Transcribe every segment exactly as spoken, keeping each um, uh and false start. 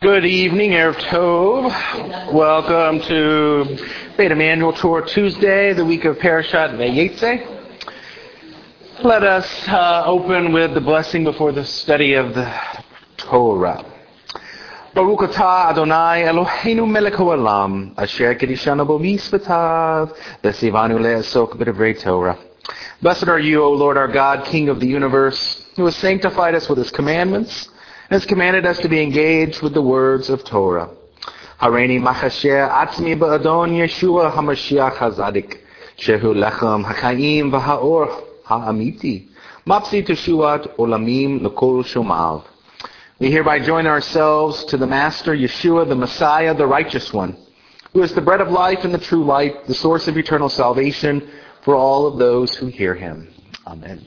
Good evening, Erev Tov. Welcome to Beit Emanuel Tour Tuesday, the week of Parashat Vayetze. Let us uh, open with the blessing before the study of the Torah. Baruch atah Adonai Eloheinu melech haolam, asher kedishanu bo mitzvotav, v'tzivanu le'asok b'divrei Torah. Blessed are you, O Lord our God, King of the universe, who has sanctified us with his commandments, and has commanded us to be engaged with the words of Torah. Hareini machasher atzmi ba'adon Yeshua HaMashiach HaZadik, shehu lechem ha'chaim v'ha'or ha'amiti, mapsi teshuat olamim l'kol shomav. We hereby join ourselves to the Master, Yeshua, the Messiah, the Righteous One, who is the bread of life and the true light, the source of eternal salvation for all of those who hear him. Amen.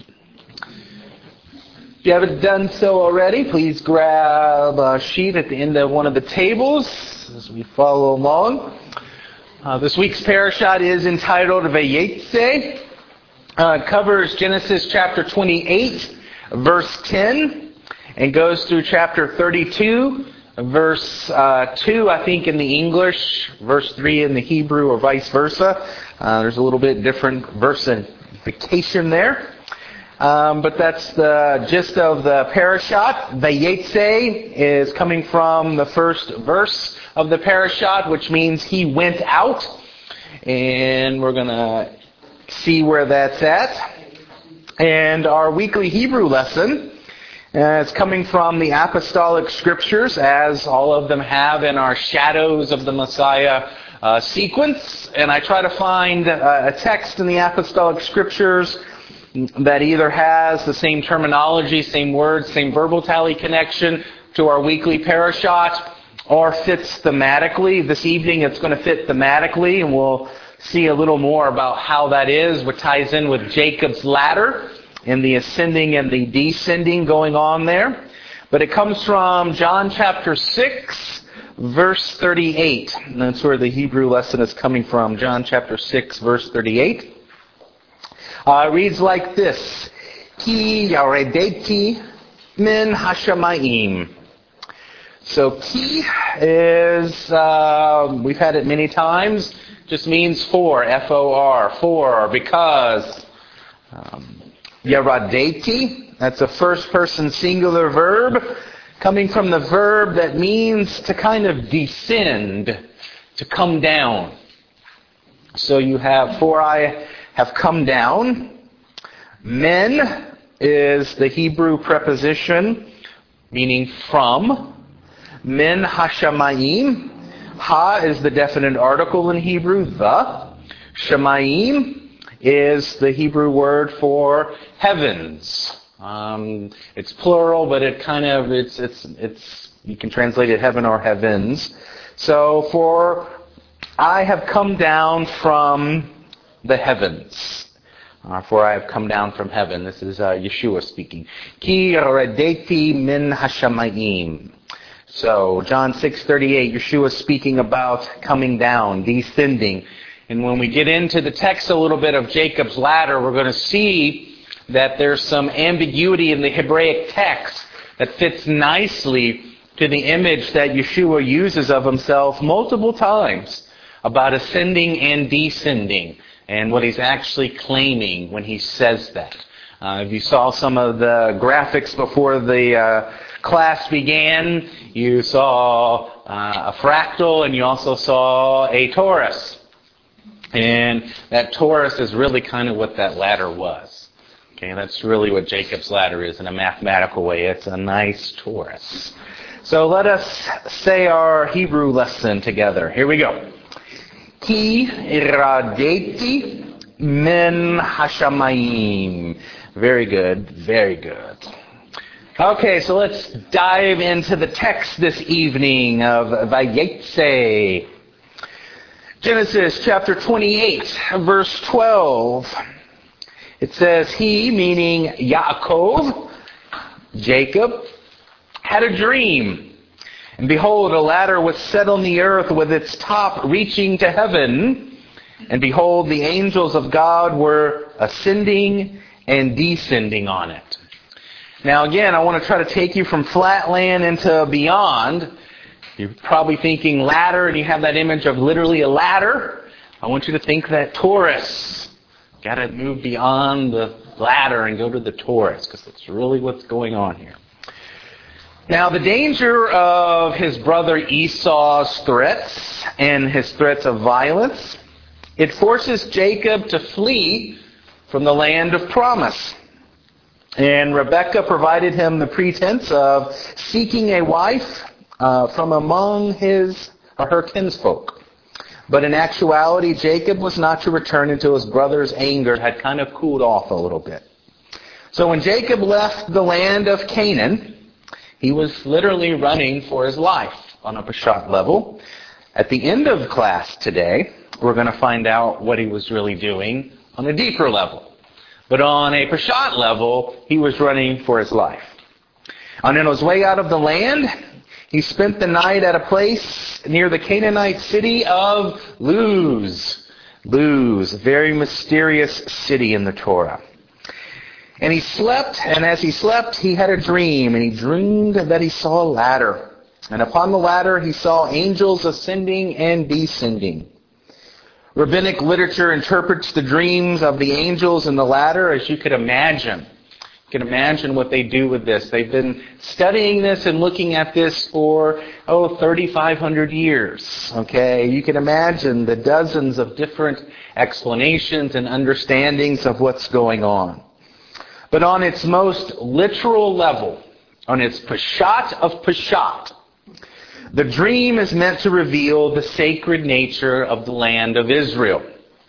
If you haven't done so already, please grab a sheet at the end of one of the tables as we follow along. Uh, this week's parashat is entitled Vayetze. Uh, it covers Genesis chapter twenty-eight, verse ten, and goes through chapter thirty-two, verse uh, two, I think, in the English, verse three in the Hebrew, or vice versa. Uh, there's a little bit different versification there. Um, but that's the gist of the parashat. Vayetze is coming from the first verse of the parashat, which means he went out. And we're going to see where that's at. And our weekly Hebrew lesson uh, is coming from the apostolic scriptures, as all of them have in our Shadows of the Messiah uh, sequence. And I try to find uh, a text in the apostolic scriptures that either has the same terminology, same words, same verbal tally connection to our weekly parashat, or fits thematically. This evening it's going to fit thematically, and we'll see a little more about how that is, what ties in with Jacob's ladder and the ascending and the descending going on there. But it comes from John chapter six, verse thirty-eight. And that's where the Hebrew lesson is coming from. John chapter six, verse thirty-eight. Uh, it reads like this: Ki yaredeti min hashamayim. So ki is, uh, we've had it many times, just means for, F O R, for, or because. Um, yaradeti, that's a first person singular verb, coming from the verb that means to kind of descend, to come down. So you have, for I have come down. Men is the Hebrew preposition meaning from. Men hashamayim. Ha is the definite article in Hebrew, the. Shamayim is the Hebrew word for heavens. Um, it's plural, but it kind of, it's, it's, it's, you can translate it heaven or heavens. So for I have come down from the heavens. Uh, for I have come down from heaven. This is uh, Yeshua speaking. Ki yaredeti min hashamayim. So John six thirty-eight, Yeshua speaking about coming down, descending. And when we get into the text a little bit of Jacob's ladder, we're going to see that there's some ambiguity in the Hebraic text that fits nicely to the image that Yeshua uses of himself multiple times about ascending and descending, and what he's actually claiming when he says that. Uh, if you saw some of the graphics before the uh, class began, you saw uh, a fractal, and you also saw a torus. And that torus is really kind of what that ladder was. Okay, that's really what Jacob's ladder is in a mathematical way. It's a nice torus. So let us say our Hebrew lesson together. Here we go. Ki yaredeti min hashamayim. Very good, very good. Okay, so let's dive into the text this evening of Vayetze. Genesis chapter twenty-eight, verse twelve. It says, he, meaning Yaakov, Jacob, had a dream. And behold, a ladder was set on the earth with its top reaching to heaven. And behold, the angels of God were ascending and descending on it. Now again, I want to try to take you from flatland into beyond. You're probably thinking ladder, and you have that image of literally a ladder. I want you to think that Taurus. Got to move beyond the ladder and go to the Taurus, because that's really what's going on here. Now, the danger of his brother Esau's threats and his threats of violence, it forces Jacob to flee from the land of promise. And Rebekah provided him the pretense of seeking a wife uh, from among his or her kinsfolk. But in actuality, Jacob was not to return until his brother's anger had kind of cooled off a little bit. So when Jacob left the land of Canaan, he was literally running for his life on a Peshat level. At the end of class today, we're going to find out what he was really doing on a deeper level. But on a Peshat level, he was running for his life. And on his way out of the land, he spent the night at a place near the Canaanite city of Luz. Luz, a very mysterious city in the Torah. And he slept, and as he slept, he had a dream, and he dreamed that he saw a ladder. And upon the ladder, he saw angels ascending and descending. Rabbinic literature interprets the dreams of the angels and the ladder as you could imagine. You can imagine what they do with this. They've been studying this and looking at this for, oh, thirty-five hundred years. Okay, you can imagine the dozens of different explanations and understandings of what's going on. But on its most literal level, on its Peshat of Peshat, the dream is meant to reveal the sacred nature of the land of Israel.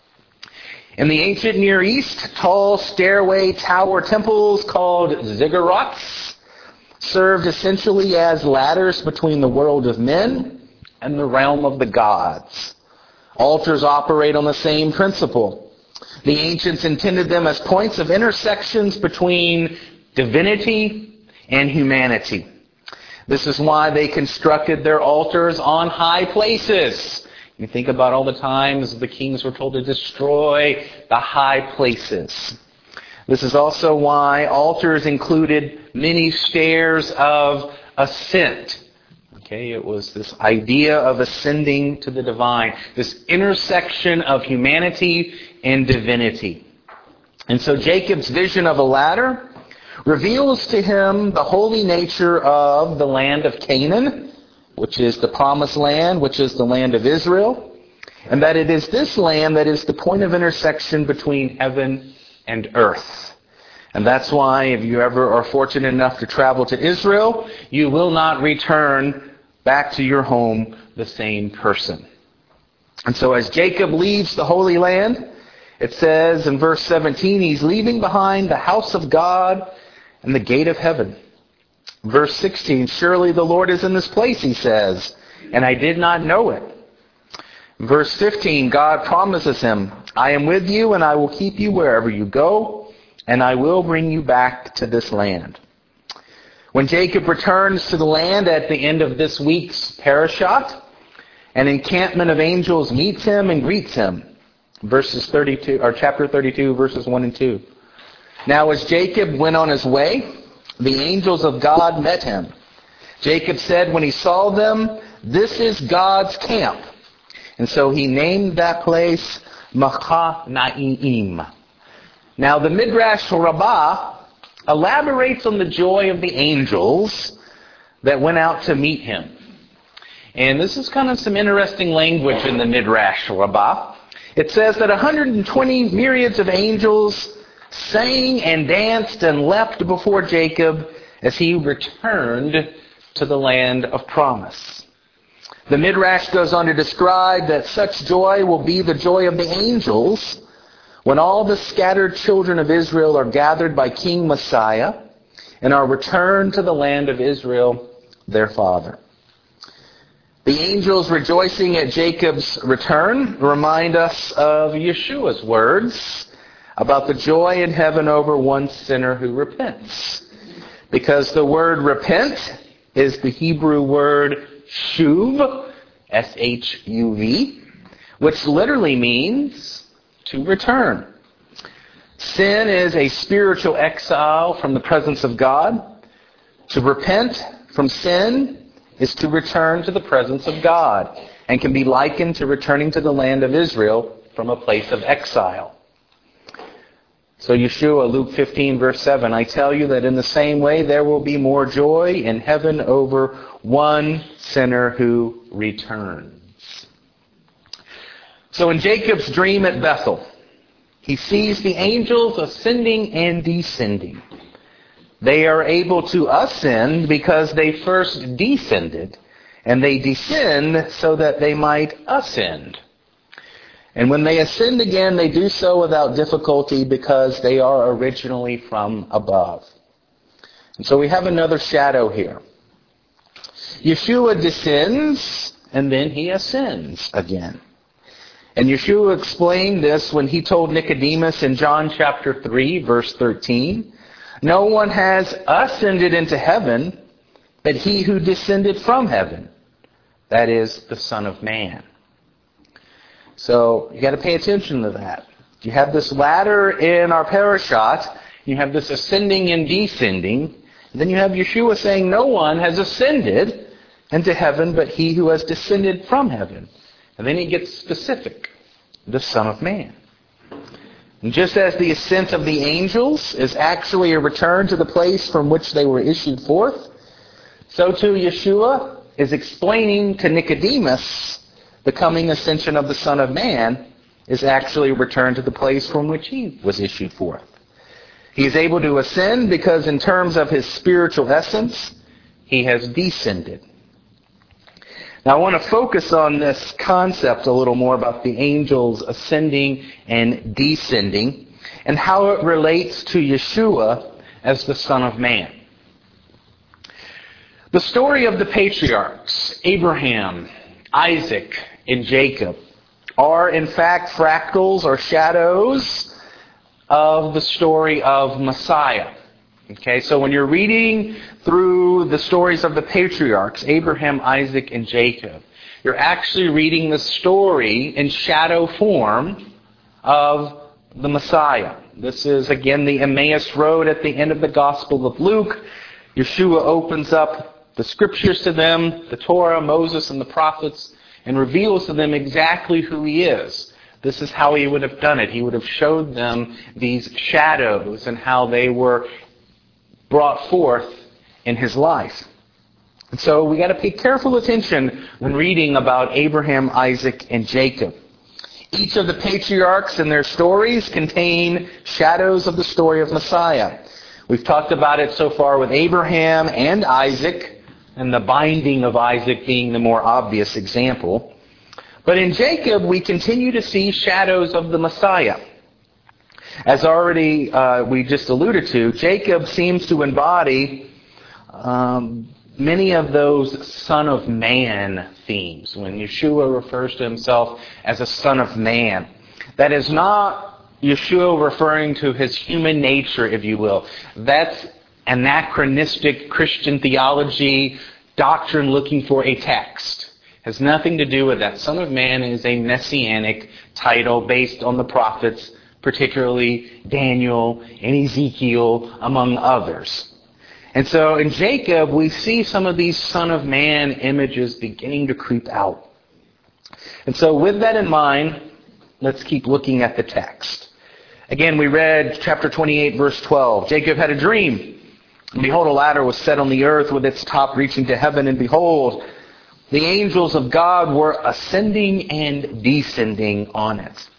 In the ancient Near East, tall stairway tower temples called ziggurats served essentially as ladders between the world of men and the realm of the gods. Altars operate on the same principle. The ancients intended them as points of intersections between divinity and humanity. This is why they constructed their altars on high places. You think about all the times the kings were told to destroy the high places. This is also why altars included many stairs of ascent. Okay, it was this idea of ascending to the divine, this intersection of humanity and divinity. And so Jacob's vision of a ladder reveals to him the holy nature of the land of Canaan, which is the promised land, which is the land of Israel, and that it is this land that is the point of intersection between heaven and earth. And that's why if you ever are fortunate enough to travel to Israel, you will not return back to your home the same person. And so as Jacob leaves the Holy Land, it says in verse seventeen, he's leaving behind the house of God and the gate of heaven. Verse sixteen, surely the Lord is in this place, he says, and I did not know it. Verse fifteen, God promises him, I am with you and I will keep you wherever you go, and I will bring you back to this land. When Jacob returns to the land at the end of this week's parashat, an encampment of angels meets him and greets him. Verses thirty-two, or chapter thirty-two, verses one and two. Now as Jacob went on his way, the angels of God met him. Jacob said when he saw them, this is God's camp. And so he named that place Mahanaim. Now the Midrash Rabbah elaborates on the joy of the angels that went out to meet him. And this is kind of some interesting language in the Midrash Rabbah. It says that one hundred twenty myriads of angels sang and danced and leapt before Jacob as he returned to the land of promise. The Midrash goes on to describe that such joy will be the joy of the angels when all the scattered children of Israel are gathered by King Messiah and are returned to the land of Israel, their father. The angels rejoicing at Jacob's return remind us of Yeshua's words about the joy in heaven over one sinner who repents. Because the word repent is the Hebrew word shuv, S H U V, which literally means to return. Sin is a spiritual exile from the presence of God. To repent from sin is to return to the presence of God and can be likened to returning to the land of Israel from a place of exile. So Yeshua, Luke fifteen, verse seven, I tell you that in the same way there will be more joy in heaven over one sinner who returns. So in Jacob's dream at Bethel, he sees the angels ascending and descending. They are able to ascend because they first descended, and they descend so that they might ascend. And when they ascend again, they do so without difficulty because they are originally from above. And so we have another shadow here. Yeshua descends, and then he ascends again. And Yeshua explained this when he told Nicodemus in John chapter three, verse thirteen, no one has ascended into heaven but he who descended from heaven, that is, the Son of Man. So you got to pay attention to that. You have this ladder in our parashat, you have this ascending and descending, and then you have Yeshua saying no one has ascended into heaven but he who has descended from heaven. And then he gets specific, the Son of Man. And just as the ascent of the angels is actually a return to the place from which they were issued forth, so too Yeshua is explaining to Nicodemus the coming ascension of the Son of Man is actually a return to the place from which he was issued forth. He is able to ascend because in terms of his spiritual essence, he has descended. Now I want to focus on this concept a little more about the angels ascending and descending and how it relates to Yeshua as the Son of Man. The story of the patriarchs, Abraham, Isaac, and Jacob, are in fact fractals or shadows of the story of Messiah. Okay, so when you're reading through the stories of the patriarchs, Abraham, Isaac, and Jacob, you're actually reading the story in shadow form of the Messiah. This is, again, the Emmaus Road at the end of the Gospel of Luke. Yeshua opens up the scriptures to them, the Torah, Moses, and the prophets, and reveals to them exactly who he is. This is how he would have done it. He would have showed them these shadows and how they were brought forth in his life. And so we got to pay careful attention when reading about Abraham, Isaac, and Jacob. Each of the patriarchs and their stories contain shadows of the story of Messiah. We've talked about it so far with Abraham and Isaac, and the binding of Isaac being the more obvious example. But in Jacob, we continue to see shadows of the Messiah. As already uh, we just alluded to, Jacob seems to embody um, many of those Son of Man themes. When Yeshua refers to himself as a Son of Man, that is not Yeshua referring to his human nature, if you will. That's anachronistic Christian theology, doctrine looking for a text. Has nothing to do with that. Son of Man is a messianic title based on the prophets, particularly Daniel and Ezekiel, among others. And so in Jacob, we see some of these Son of Man images beginning to creep out. And so with that in mind, let's keep looking at the text. Again, we read chapter twenty-eight, verse twelve. Jacob had a dream. And behold, a ladder was set on the earth with its top reaching to heaven. And behold, the angels of God were ascending and descending on it.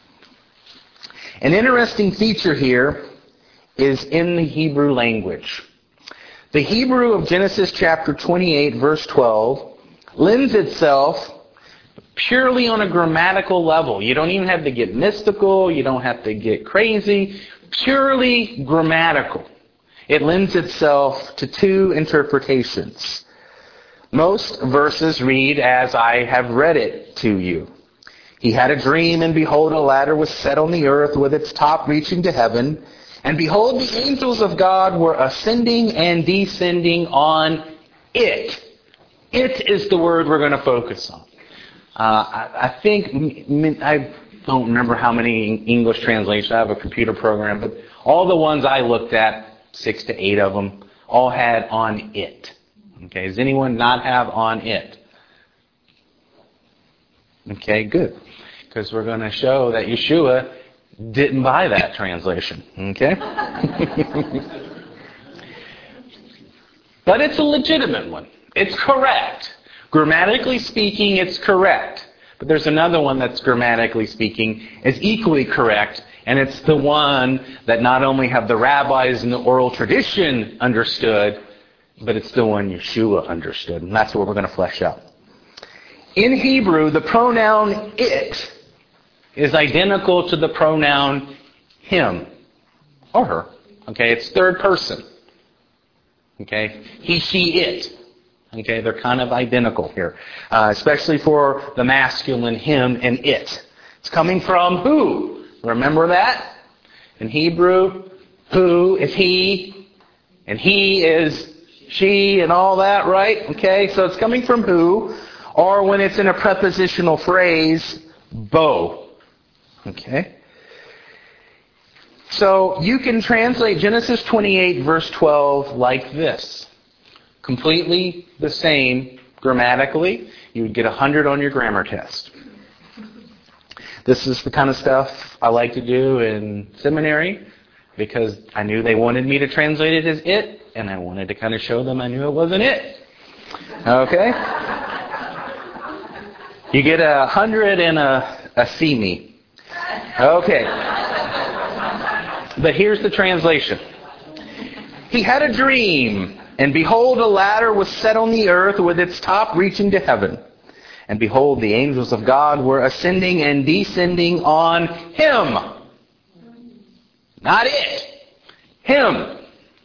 An interesting feature here is in the Hebrew language. The Hebrew of Genesis chapter twenty-eight, verse twelve, lends itself purely on a grammatical level. You don't even have to get mystical. You don't have to get crazy. Purely grammatical. It lends itself to two interpretations. Most verses read as I have read it to you. He had a dream, and behold, a ladder was set on the earth with its top reaching to heaven. And behold, the angels of God were ascending and descending on it. It is the word we're going to focus on. Uh, I, I think, I don't remember how many English translations. I have a computer program, but all the ones I looked at, six to eight of them, all had on it. Okay, does anyone not have on it? Okay, good. Because we're going to show that Yeshua didn't buy that translation. Okay? But it's a legitimate one. It's correct. Grammatically speaking, it's correct. But there's another one that's grammatically speaking is equally correct, and it's the one that not only have the rabbis in the oral tradition understood, but it's the one Yeshua understood. And that's what we're going to flesh out. In Hebrew, the pronoun it is identical to the pronoun him or her. Okay, it's third person. Okay, he, she, it. Okay, they're kind of identical here, uh, especially for the masculine him and it. It's coming from who? Remember that? In Hebrew, who is he, and he is she, and all that, right? Okay, so it's coming from who, or when it's in a prepositional phrase, bo. Okay? So you can translate Genesis twenty-eight, verse twelve, like this. Completely the same grammatically. You would get one hundred on your grammar test. This is the kind of stuff I like to do in seminary because I knew they wanted me to translate it as it, and I wanted to kind of show them I knew it wasn't it. Okay? You get a one hundred and a, a see me. Okay. But here's the translation. He had a dream, and behold, a ladder was set on the earth with its top reaching to heaven. And behold, the angels of God were ascending and descending on him. Not it. Him.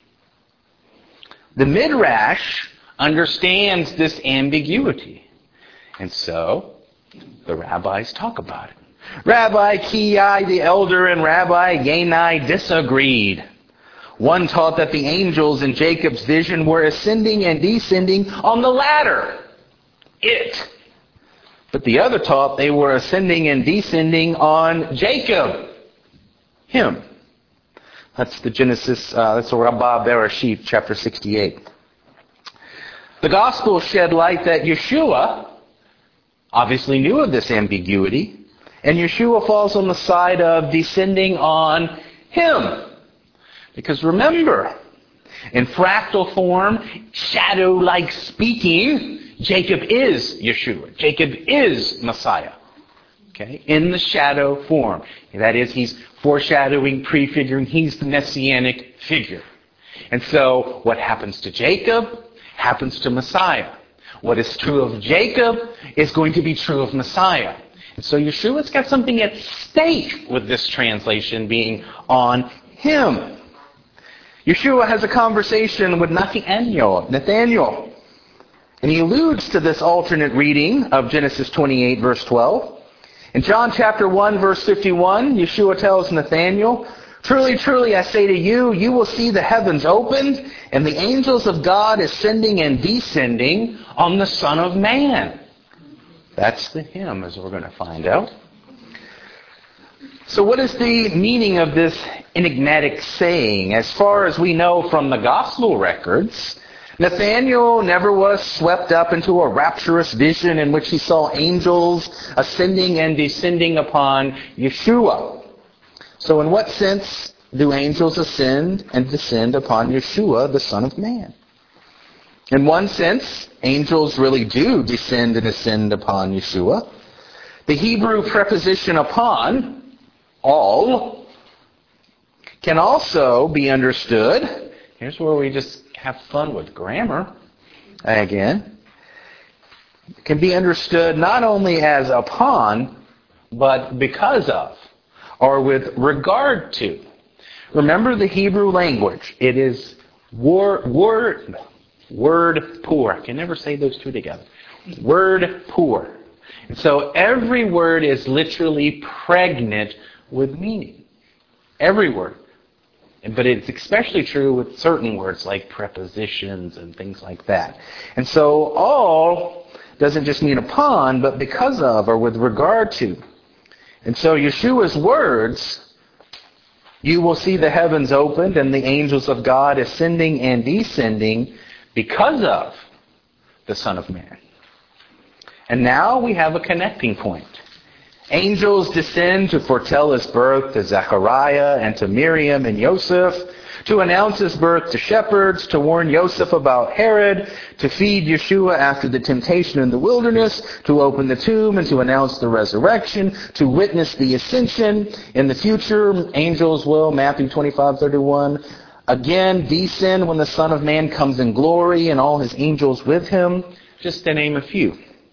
The Midrash understands this ambiguity. And so, the rabbis talk about it. Rabbi Kiai the elder and Rabbi Yanai disagreed. One taught that the angels in Jacob's vision were ascending and descending on the ladder. It. But the other taught they were ascending and descending on Jacob. Him. That's the Genesis, uh, that's the Rabbah Bereshit, chapter sixty-eight. The Gospel shed light that Yeshua obviously knew of this ambiguity, and Yeshua falls on the side of descending on him. Because remember, in fractal form, shadow-like speaking, Jacob is Yeshua. Jacob is Messiah. Okay? In the shadow form. That is, he's foreshadowing, prefiguring. He's the messianic figure. And so, what happens to Jacob happens to Messiah. What is true of Jacob is going to be true of Messiah. And so Yeshua's got something at stake with this translation being on him. Yeshua has a conversation with Nathaniel, Nathaniel. And he alludes to this alternate reading of Genesis twenty-eight, verse twelve. In John chapter one, verse fifty-one, Yeshua tells Nathaniel, "Truly, truly, I say to you, you will see the heavens opened, and the angels of God ascending and descending on the Son of Man." That's the him, as we're going to find out. So what is the meaning of this enigmatic saying? As far as we know from the gospel records, Nathanael never was swept up into a rapturous vision in which he saw angels ascending and descending upon Yeshua. So in what sense do angels ascend and descend upon Yeshua, the Son of Man? In one sense, angels really do descend and ascend upon Yeshua. The Hebrew preposition upon, all, can also be understood. Here's where we just have fun with grammar. Again, it can be understood not only as upon, but because of, or with regard to. Remember the Hebrew language. It is word, word, word poor. I can never say those two together. Word poor. And so every word is literally pregnant with meaning. Every word. But it's especially true with certain words like prepositions and things like that. And so all doesn't just mean upon, but because of or with regard to. And so Yeshua's words, you will see the heavens opened and the angels of God ascending and descending because of the Son of Man. And now we have a connecting point. Angels descend to foretell his birth to Zechariah and to Miriam and Joseph, to announce his birth to shepherds, to warn Joseph about Herod, to feed Yeshua after the temptation in the wilderness, to open the tomb and to announce the resurrection, to witness the ascension. In the future, angels will, Matthew twenty-five thirty-one, again descend when the Son of Man comes in glory and all his angels with him, just to name a few.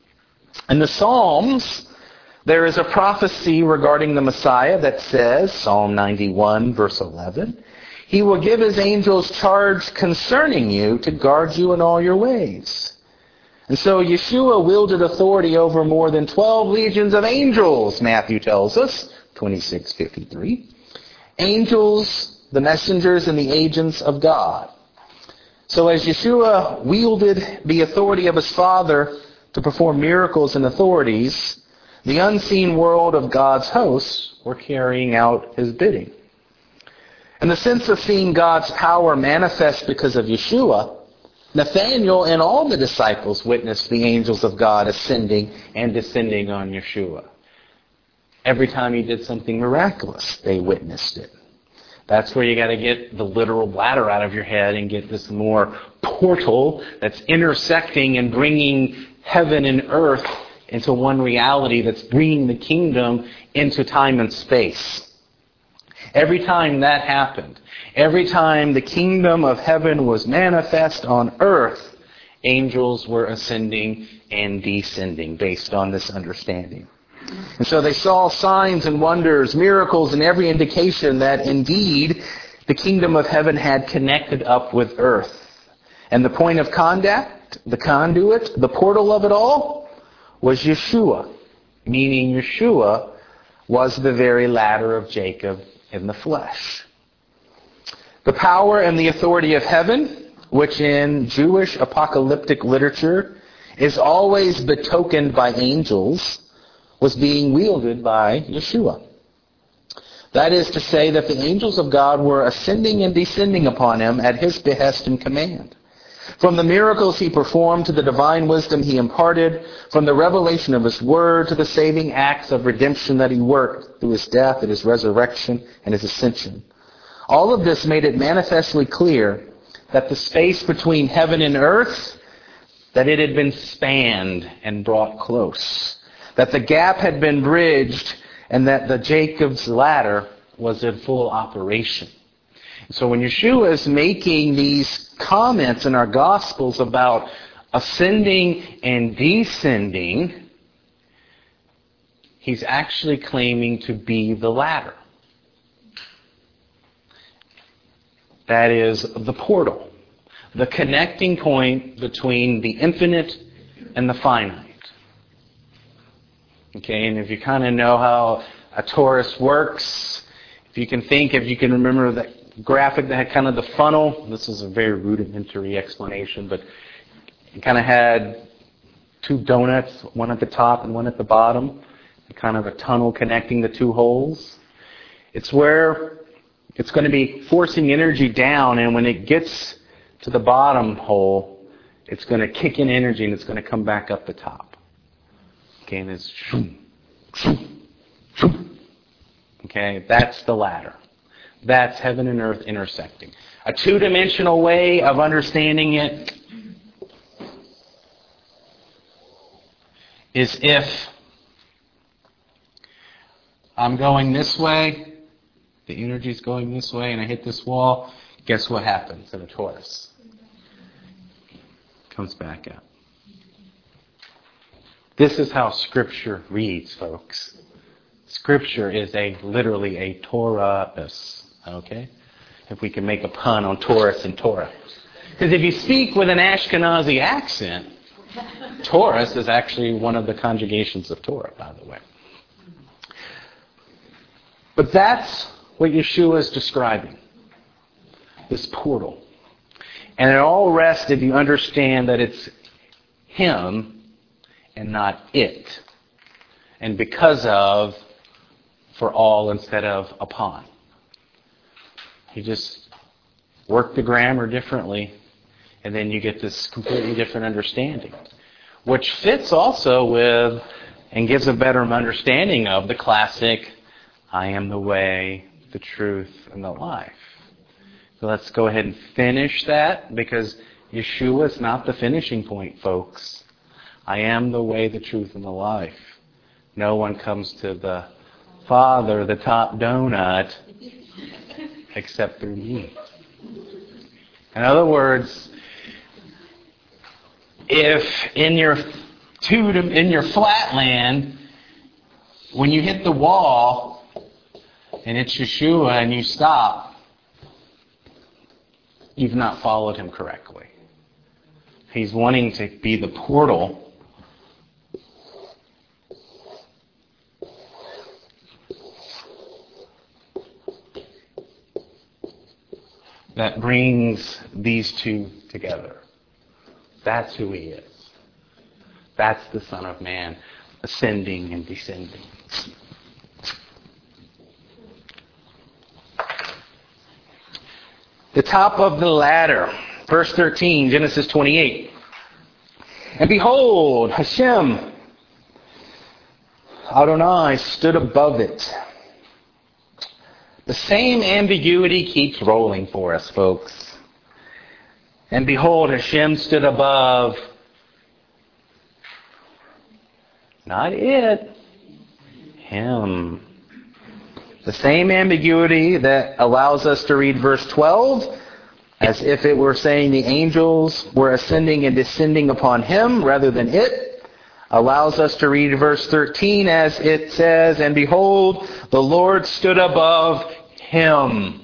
In the Psalms, there is a prophecy regarding the Messiah that says, Psalm ninety-one, verse eleven, he will give his angels charge concerning you to guard you in all your ways. And so Yeshua wielded authority over more than twelve legions of angels, Matthew tells us, twenty-six fifty-three. Angels, the messengers and the agents of God. So as Yeshua wielded the authority of his Father to perform miracles and authorities, the unseen world of God's hosts were carrying out his bidding. In the sense of seeing God's power manifest because of Yeshua, Nathanael and all the disciples witnessed the angels of God ascending and descending on Yeshua. Every time he did something miraculous, they witnessed it. That's where you got to get the literal bladder out of your head and get this more portal that's intersecting and bringing heaven and earth into one reality, that's bringing the kingdom into time and space. Every time that happened, every time the kingdom of heaven was manifest on earth, angels were ascending and descending based on this understanding. And so they saw signs and wonders, miracles, and every indication that indeed the kingdom of heaven had connected up with earth. And the point of contact, the conduit, the portal of it all was Yeshua, meaning Yeshua was the very ladder of Jacob in the flesh. The power and the authority of heaven, which in Jewish apocalyptic literature is always betokened by angels, was being wielded by Yeshua. That is to say that the angels of God were ascending and descending upon him at his behest and command. From the miracles he performed to the divine wisdom he imparted, from the revelation of his word to the saving acts of redemption that he worked through his death and his resurrection and his ascension. All of this made it manifestly clear that the space between heaven and earth, that it had been spanned and brought close, that the gap had been bridged, and that the Jacob's ladder was in full operation. So when Yeshua is making these comments in our Gospels about ascending and descending, he's actually claiming to be the ladder. That is the portal, the connecting point between the infinite and the finite. Okay, and if you kind of know how a torus works, if you can think, if you can remember that graphic that had kind of the funnel. This is a very rudimentary explanation, but it kind of had two donuts, one at the top and one at the bottom, kind of a tunnel connecting the two holes. It's where it's going to be forcing energy down, and when it gets to the bottom hole, it's going to kick in energy and it's going to come back up the top. Okay, and it's okay, that's the ladder. That's heaven and earth intersecting. A two-dimensional way of understanding it is if I'm going this way, the energy's going this way, and I hit this wall, guess what happens in a torus? It comes back out. This is how Scripture reads, folks. Scripture is a literally a torus. Okay? If we can make a pun on Taurus and Torah. Because if you speak with an Ashkenazi accent, Taurus is actually one of the conjugations of Torah, by the way. But that's what Yeshua is describing. This portal. And it all rests if you understand that it's him and not it. And because of, for all instead of upon. He just worked the grammar differently, And then you get this completely different understanding, which fits also with and gives a better understanding of the classic, I am the way, the truth, and the life. So let's go ahead and finish that, because Yeshua is not the finishing point, folks. I am the way, the truth, and the life. No one comes to the Father, the top donut, except through me. In other words, if in your two in your flatland, when you hit the wall and it's Yeshua and you stop, you've not followed him correctly. He's wanting to be the portal that brings these two together. That's who he is. That's the Son of Man, ascending and descending. The top of the ladder, verse thirteen, Genesis twenty-eight. And behold, Hashem, Adonai, stood above it. The same ambiguity keeps rolling for us, folks. And behold, Hashem stood above. Not it. Him. The same ambiguity that allows us to read verse twelve as if it were saying the angels were ascending and descending upon him rather than it, allows us to read verse thirteen as it says, and behold, the Lord stood above him.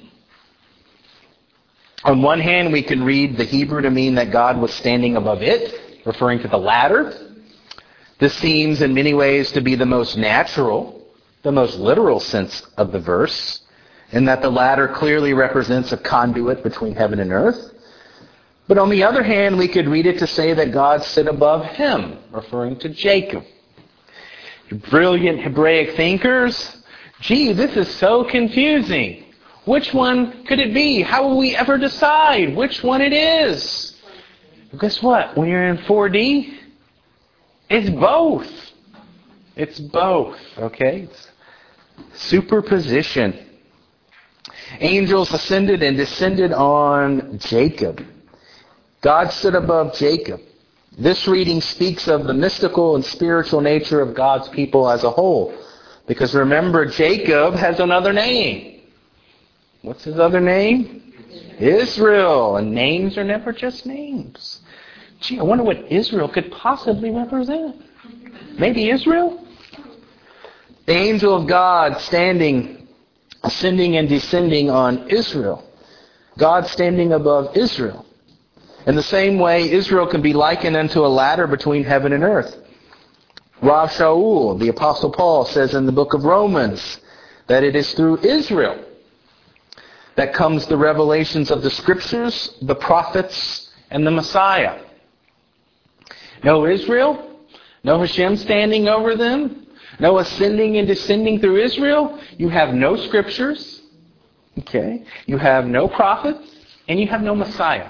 On one hand, we can read the Hebrew to mean that God was standing above it, referring to the ladder. This seems in many ways to be the most natural, the most literal sense of the verse, in that the ladder clearly represents a conduit between heaven and earth. But on the other hand, we could read it to say that God stood above him, referring to Jacob. You brilliant Hebraic thinkers, gee, this is so confusing. Which one could it be? How will we ever decide which one it is? Well, guess what? When you're in four D, it's both. It's both, okay? It's superposition. Angels ascended and descended on Jacob. God stood above Jacob. This reading speaks of the mystical and spiritual nature of God's people as a whole. Because remember, Jacob has another name. What's his other name? Israel. And names are never just names. Gee, I wonder what Israel could possibly represent. Maybe Israel? The angel of God standing, ascending and descending on Israel. God standing above Israel. In the same way, Israel can be likened unto a ladder between heaven and earth. Rav Shaul, the Apostle Paul, says in the book of Romans that it is through Israel that comes the revelations of the Scriptures, the prophets, and the Messiah. No Israel, no Hashem standing over them, no ascending and descending through Israel. You have no Scriptures, okay? You have no prophets, and you have no Messiah.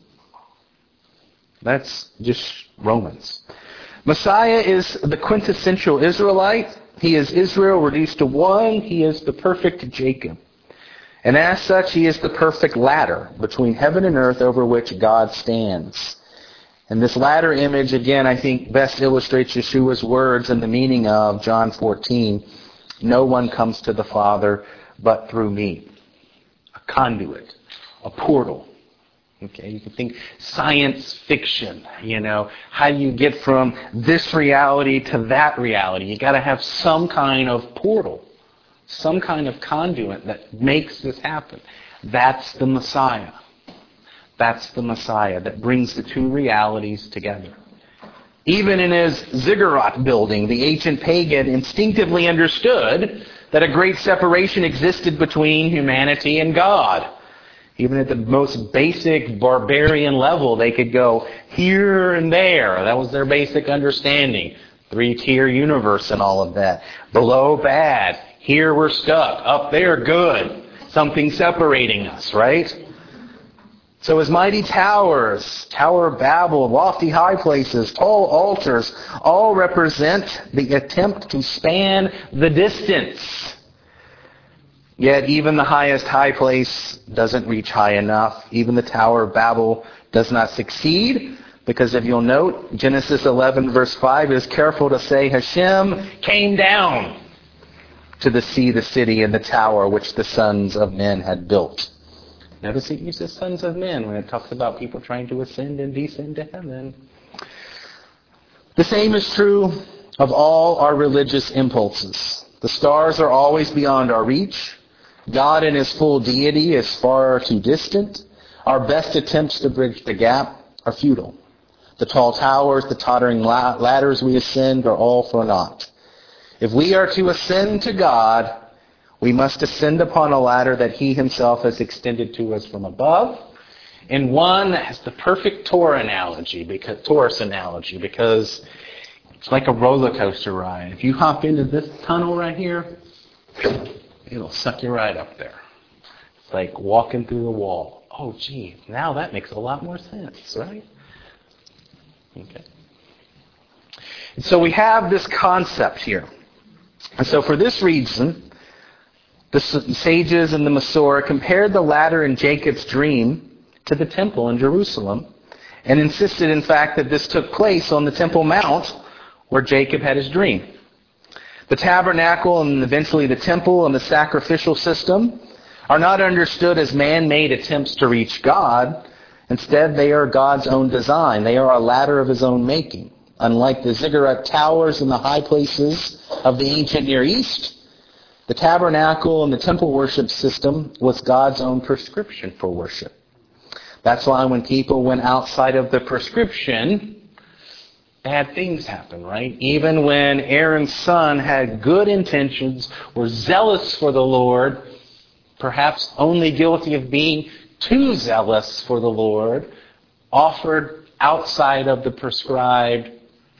That's just Romans. Messiah is the quintessential Israelite. He is Israel reduced to one. He is the perfect Jacob. And as such, he is the perfect ladder between heaven and earth over which God stands. And this ladder image, again, I think best illustrates Yeshua's words and the meaning of John fourteen. No one comes to the Father but through me. A conduit, a portal. Okay, you can think science fiction, you know. How do you get from this reality to that reality? You got to have some kind of portal. Some kind of conduit that makes this happen. That's the Messiah. That's the Messiah that brings the two realities together. Even in his ziggurat building, the ancient pagan instinctively understood that a great separation existed between humanity and God. Even at the most basic barbarian level, they could go here and there. That was their basic understanding. Three-tier universe and all of that. Below, bad. Here we're stuck. Up there, good. Something separating us, right? So his mighty towers, Tower of Babel, lofty high places, tall altars, all represent the attempt to span the distance. Yet even the highest high place doesn't reach high enough. Even the Tower of Babel does not succeed. Because if you'll note, Genesis eleven verse five is careful to say Hashem came down to the see the city and the tower which the sons of men had built. Notice it uses sons of men when it talks about people trying to ascend and descend to heaven. The same is true of all our religious impulses. The stars are always beyond our reach. God in his full deity is far too distant. Our best attempts to bridge the gap are futile. The tall towers, the tottering ladders we ascend are all for naught. If we are to ascend to God, we must ascend upon a ladder that he himself has extended to us from above. And one that has the perfect Torah analogy, because Taurus analogy, because it's like a roller coaster ride. If you hop into this tunnel right here, it'll suck you right up there. It's like walking through the wall. Oh, gee, now that makes a lot more sense, right? Okay. And so we have this concept here. And so for this reason, the sages and the Masorah compared the ladder in Jacob's dream to the temple in Jerusalem and insisted, in fact, that this took place on the Temple Mount where Jacob had his dream. The tabernacle and eventually the temple and the sacrificial system are not understood as man-made attempts to reach God. Instead, they are God's own design. They are a ladder of his own making. Unlike the ziggurat towers and the high places of the ancient Near East, the tabernacle and the temple worship system was God's own prescription for worship. That's why when people went outside of the prescription, bad things happen, right? Even when Aaron's son had good intentions, were zealous for the Lord, perhaps only guilty of being too zealous for the Lord, offered outside of the prescribed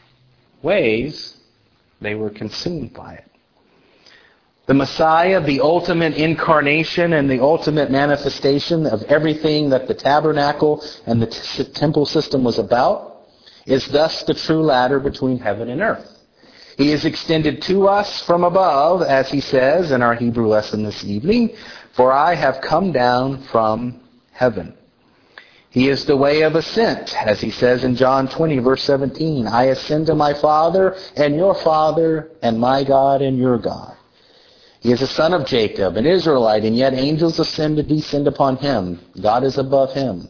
ways, they were consumed by it. The Messiah, the ultimate incarnation and the ultimate manifestation of everything that the tabernacle and the t- temple system was about, is thus the true ladder between heaven and earth. He is extended to us from above, as he says in our Hebrew lesson this evening, for I have come down from heaven. He is the way of ascent, as he says in John twenty, verse seventeen, I ascend to my Father and your Father, and my God and your God. He is a son of Jacob, an Israelite, and yet angels ascend and descend upon him. God is above him.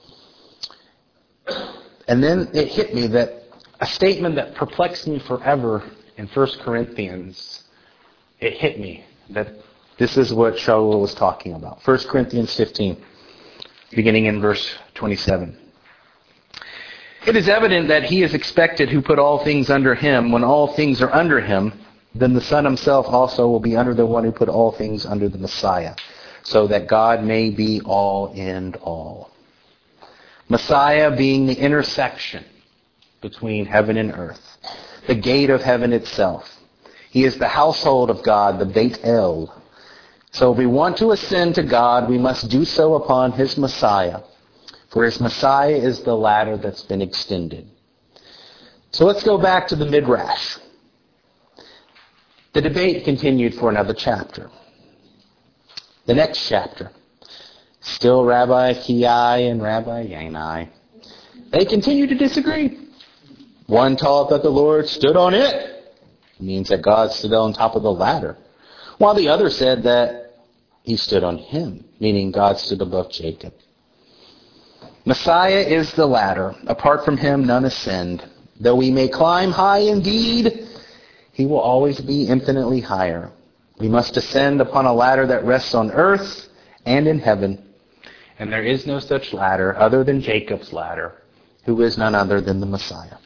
And then it hit me that a statement that perplexed me forever in First Corinthians, it hit me that this is what Shaul was talking about. First Corinthians fifteen, beginning in verse twenty-seven. It is evident that he is expected who put all things under him. When all things are under him, then the Son himself also will be under the one who put all things under the Messiah, so that God may be all in all. Messiah being the intersection between heaven and earth, the gate of heaven itself. He is the household of God, the Beit El. So if we want to ascend to God, we must do so upon his Messiah, for his Messiah is the ladder that's been extended. So let's go back to the Midrash. The debate continued for another chapter. The next chapter. Still Rabbi Kiai and Rabbi Yanai. They continued to disagree. One taught that the Lord stood on it. It means that God stood on top of the ladder. While the other said that he stood on him, meaning God stood above Jacob. Messiah is the ladder. Apart from him, none ascend. Though we may climb high indeed, he will always be infinitely higher. We must ascend upon a ladder that rests on earth and in heaven. And there is no such ladder other than Jacob's ladder, who is none other than the Messiah.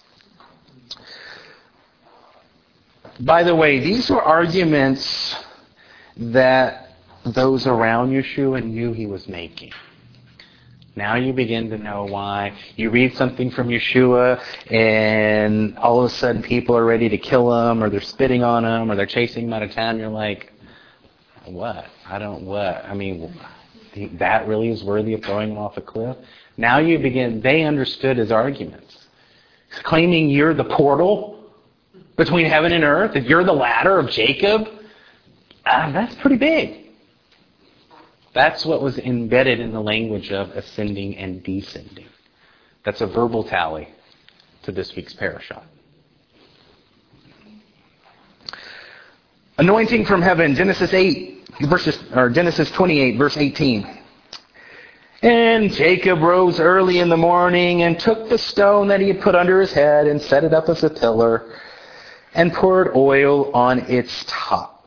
By the way, these were arguments that those around Yeshua knew he was making. Now you begin to know why. You read something from Yeshua and all of a sudden people are ready to kill him, or they're spitting on him, or they're chasing him out of town. You're like, what? I don't what? I mean, that really is worthy of throwing him off a cliff. Now you begin, they understood his arguments. Claiming you're the portal between heaven and earth, that you're the ladder of Jacob, uh, that's pretty big. That's what was embedded in the language of ascending and descending. That's a verbal tally to this week's parashah. Anointing from heaven, Genesis eight, verses, or Genesis twenty-eight, verse eighteen. And Jacob rose early in the morning and took the stone that he had put under his head and set it up as a pillar and poured oil on its top.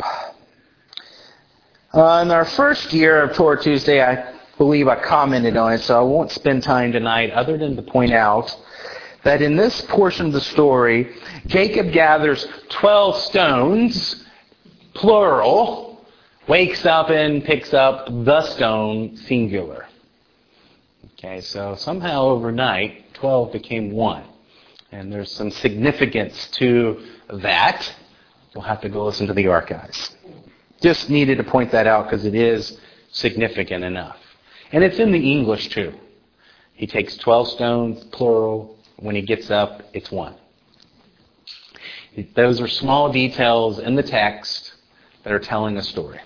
Uh, in our first year of Torah Tuesday, I believe I commented on it, so I won't spend time tonight other than to point out that in this portion of the story, Jacob gathers twelve stones, plural, wakes up and picks up the stone, singular. Okay, so somehow overnight, twelve became one. And there's some significance to that. We'll have to go listen to the archives. Just needed to point that out because it is significant enough. And it's in the English too. He takes twelve stones, plural. When he gets up, it's one. Those are small details in the text that are telling a story.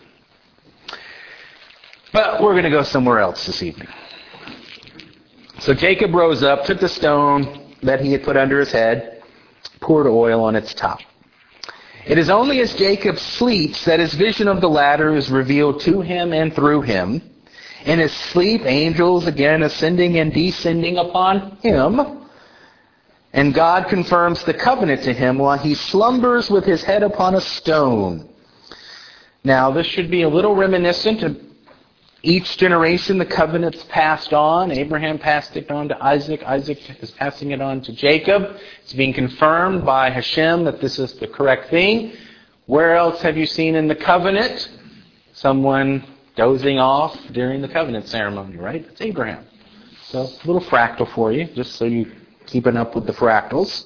But we're going to go somewhere else this evening. So Jacob rose up, took the stone that he had put under his head, poured oil on its top. It is only as Jacob sleeps that his vision of the ladder is revealed to him and through him. In his sleep, angels again ascending and descending upon him. And God confirms the covenant to him while he slumbers with his head upon a stone. Now, this should be a little reminiscent of each generation the covenant's passed on. Abraham passed it on to Isaac. Isaac is passing it on to Jacob. It's being confirmed by Hashem that this is the correct thing. Where else have you seen in the covenant someone dozing off during the covenant ceremony, right? It's Abraham. So a little fractal for you, just so you keeping up with the fractals.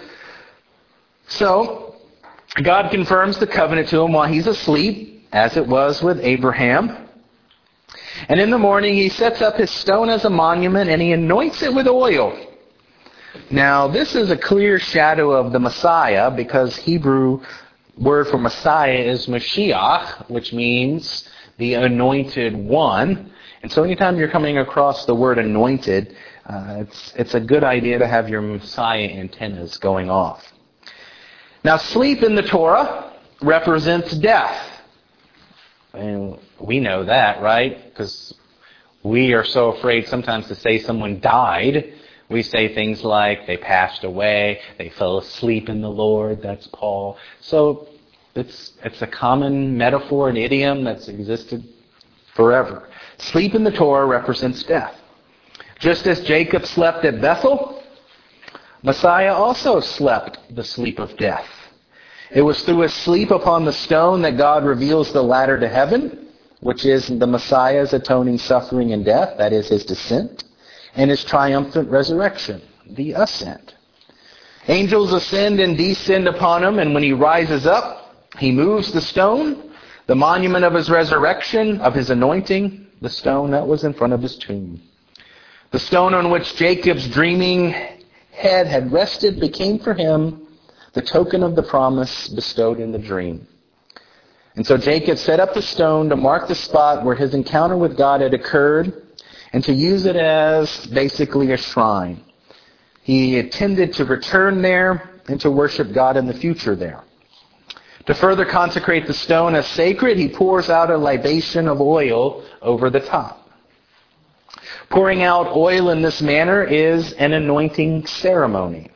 So God confirms the covenant to him while he's asleep, as it was with Abraham. And in the morning he sets up his stone as a monument and he anoints it with oil. Now this is a clear shadow of the Messiah because Hebrew word for Messiah is Mashiach, which means the anointed one. And so anytime you're coming across the word anointed, uh, it's, it's a good idea to have your Messiah antennas going off. Now sleep in the Torah represents death. And we know that, right? Because we are so afraid sometimes to say someone died. We say things like they passed away, they fell asleep in the Lord. That's Paul. So it's it's a common metaphor, an idiom that's existed forever. Sleep in the Torah represents death. Just as Jacob slept at Bethel, Messiah also slept the sleep of death. It was through his sleep upon the stone that God reveals the ladder to heaven, which is the Messiah's atoning suffering and death, that is his descent, and his triumphant resurrection, the ascent. Angels ascend and descend upon him, and when he rises up, he moves the stone, the monument of his resurrection, of his anointing, the stone that was in front of his tomb. The stone on which Jacob's dreaming head had rested became for him the token of the promise bestowed in the dream. And so Jacob set up the stone to mark the spot where his encounter with God had occurred and to use it as basically a shrine. He intended to return there and to worship God in the future there. To further consecrate the stone as sacred, he pours out a libation of oil over the top. Pouring out oil in this manner is an anointing ceremony.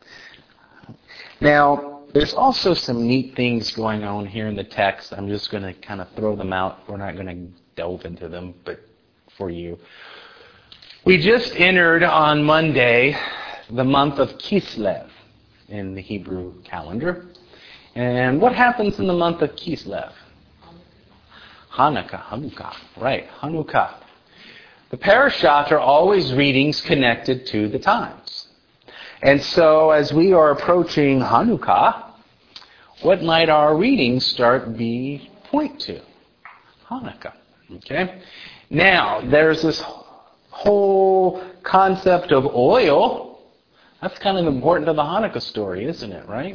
Now, there's also some neat things going on here in the text. I'm just going to kind of throw them out. We're not going to delve into them, but for you. We just entered on Monday the month of Kislev in the Hebrew calendar. And what happens in the month of Kislev? Hanukkah, Hanukkah, right, Hanukkah. The parashot are always readings connected to the times. And so as we are approaching Hanukkah, what might our readings start be point to? Hanukkah. Okay? Now, there's this whole concept of oil. That's kind of important to the Hanukkah story, isn't it, right?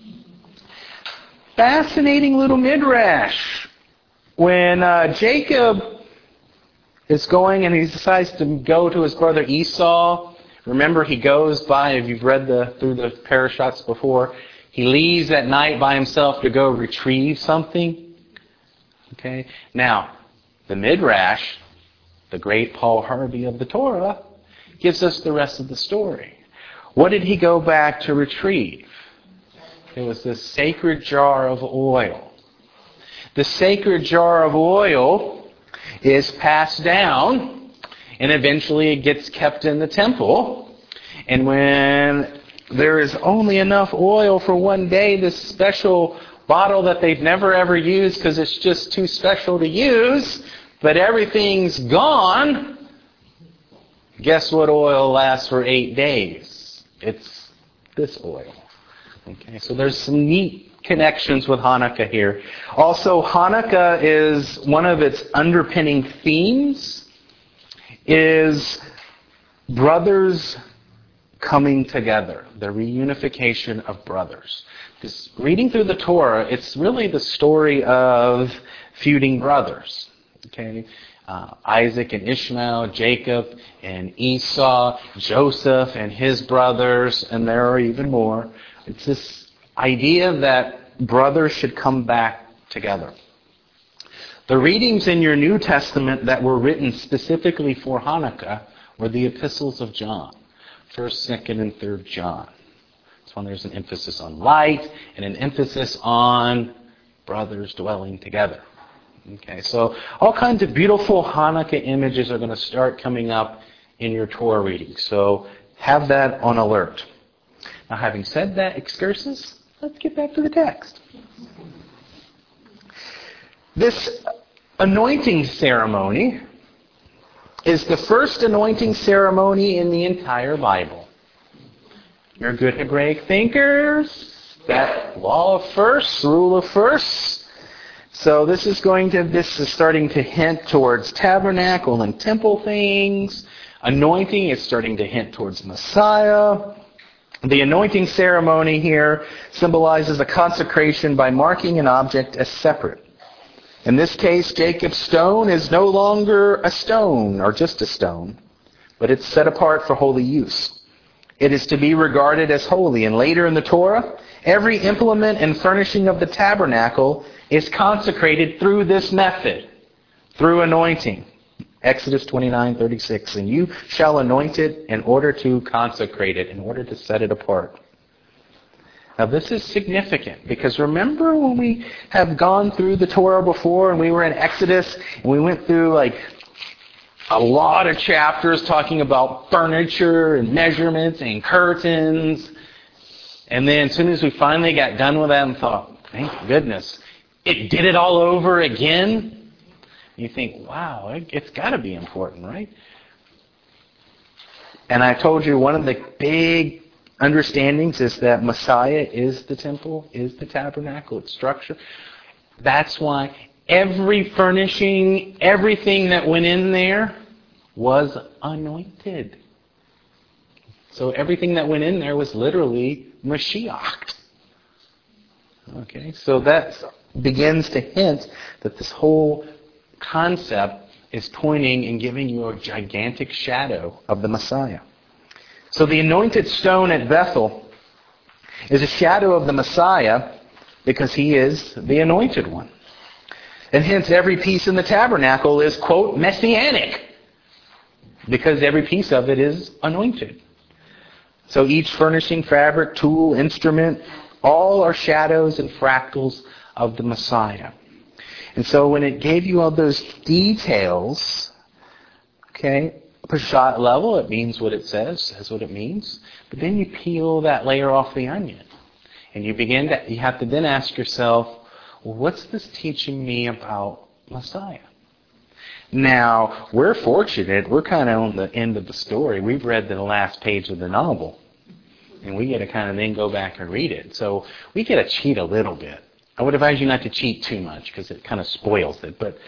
Fascinating little midrash. When uh, Jacob is going and he decides to go to his brother Esau, remember he goes by, if you've read the through the parashats before, he leaves at night by himself to go retrieve something. Okay? Now, the midrash, the great Paul Harvey of the Torah, gives us the rest of the story. What did he go back to retrieve? It was this sacred jar of oil. The sacred jar of oil is passed down, and eventually it gets kept in the temple. And when there is only enough oil for one day, this special bottle that they've never ever used because it's just too special to use, but everything's gone, guess what oil lasts for eight days? It's this oil. Okay, so there's some neat connections with Hanukkah here. Also, Hanukkah is one of its underpinning themes is brothers coming together, the reunification of brothers. Because reading through the Torah, it's really the story of feuding brothers. Okay, uh, Isaac and Ishmael, Jacob and Esau, Joseph and his brothers, and there are even more. It's this idea that brothers should come back together. The readings in your New Testament that were written specifically for Hanukkah were the epistles of John, First, Second, and Third John. That's when there's an emphasis on light and an emphasis on brothers dwelling together. Okay, so all kinds of beautiful Hanukkah images are going to start coming up in your Torah reading. So have that on alert. Now, having said that excursus, let's get back to the text. This anointing ceremony is the first anointing ceremony in the entire Bible. You're good Hebraic thinkers. That law of firsts, rule of firsts. So this is going to, this is starting to hint towards tabernacle and temple things. Anointing is starting to hint towards Messiah. The anointing ceremony here symbolizes a consecration by marking an object as separate. In this case, Jacob's stone is no longer a stone or just a stone, but it's set apart for holy use. It is to be regarded as holy. And later in the Torah, every implement and furnishing of the tabernacle is consecrated through this method, through anointing. Exodus twenty-nine thirty-six, and you shall anoint it in order to consecrate it, in order to set it apart. Now this is significant because remember when we have gone through the Torah before and we were in Exodus and we went through like a lot of chapters talking about furniture and measurements and curtains, and then as soon as we finally got done with that and thought, thank goodness, it did it all over again. You think, wow, it's got to be important, right? And I told you one of the big understandings is that Messiah is the temple, is the tabernacle, its structure. That's why every furnishing, everything that went in there was anointed. So everything that went in there was literally Mashiach. Okay, so that begins to hint that this whole concept is pointing and giving you a gigantic shadow of the Messiah. So the anointed stone at Bethel is a shadow of the Messiah because he is the anointed one. And hence every piece in the tabernacle is, quote, messianic because every piece of it is anointed. So each furnishing, fabric, tool, instrument, all are shadows and fractals of the Messiah. And so when it gave you all those details, okay, Peshat level, it means what it says, says what it means. But then you peel that layer off the onion. And you begin to, you have to then ask yourself, well, what's this teaching me about Messiah? Now, we're fortunate, we're kind of on the end of the story. We've read the last page of the novel. And we get to kind of then go back and read it. So we get to cheat a little bit. I would advise you not to cheat too much because it kind of spoils it. But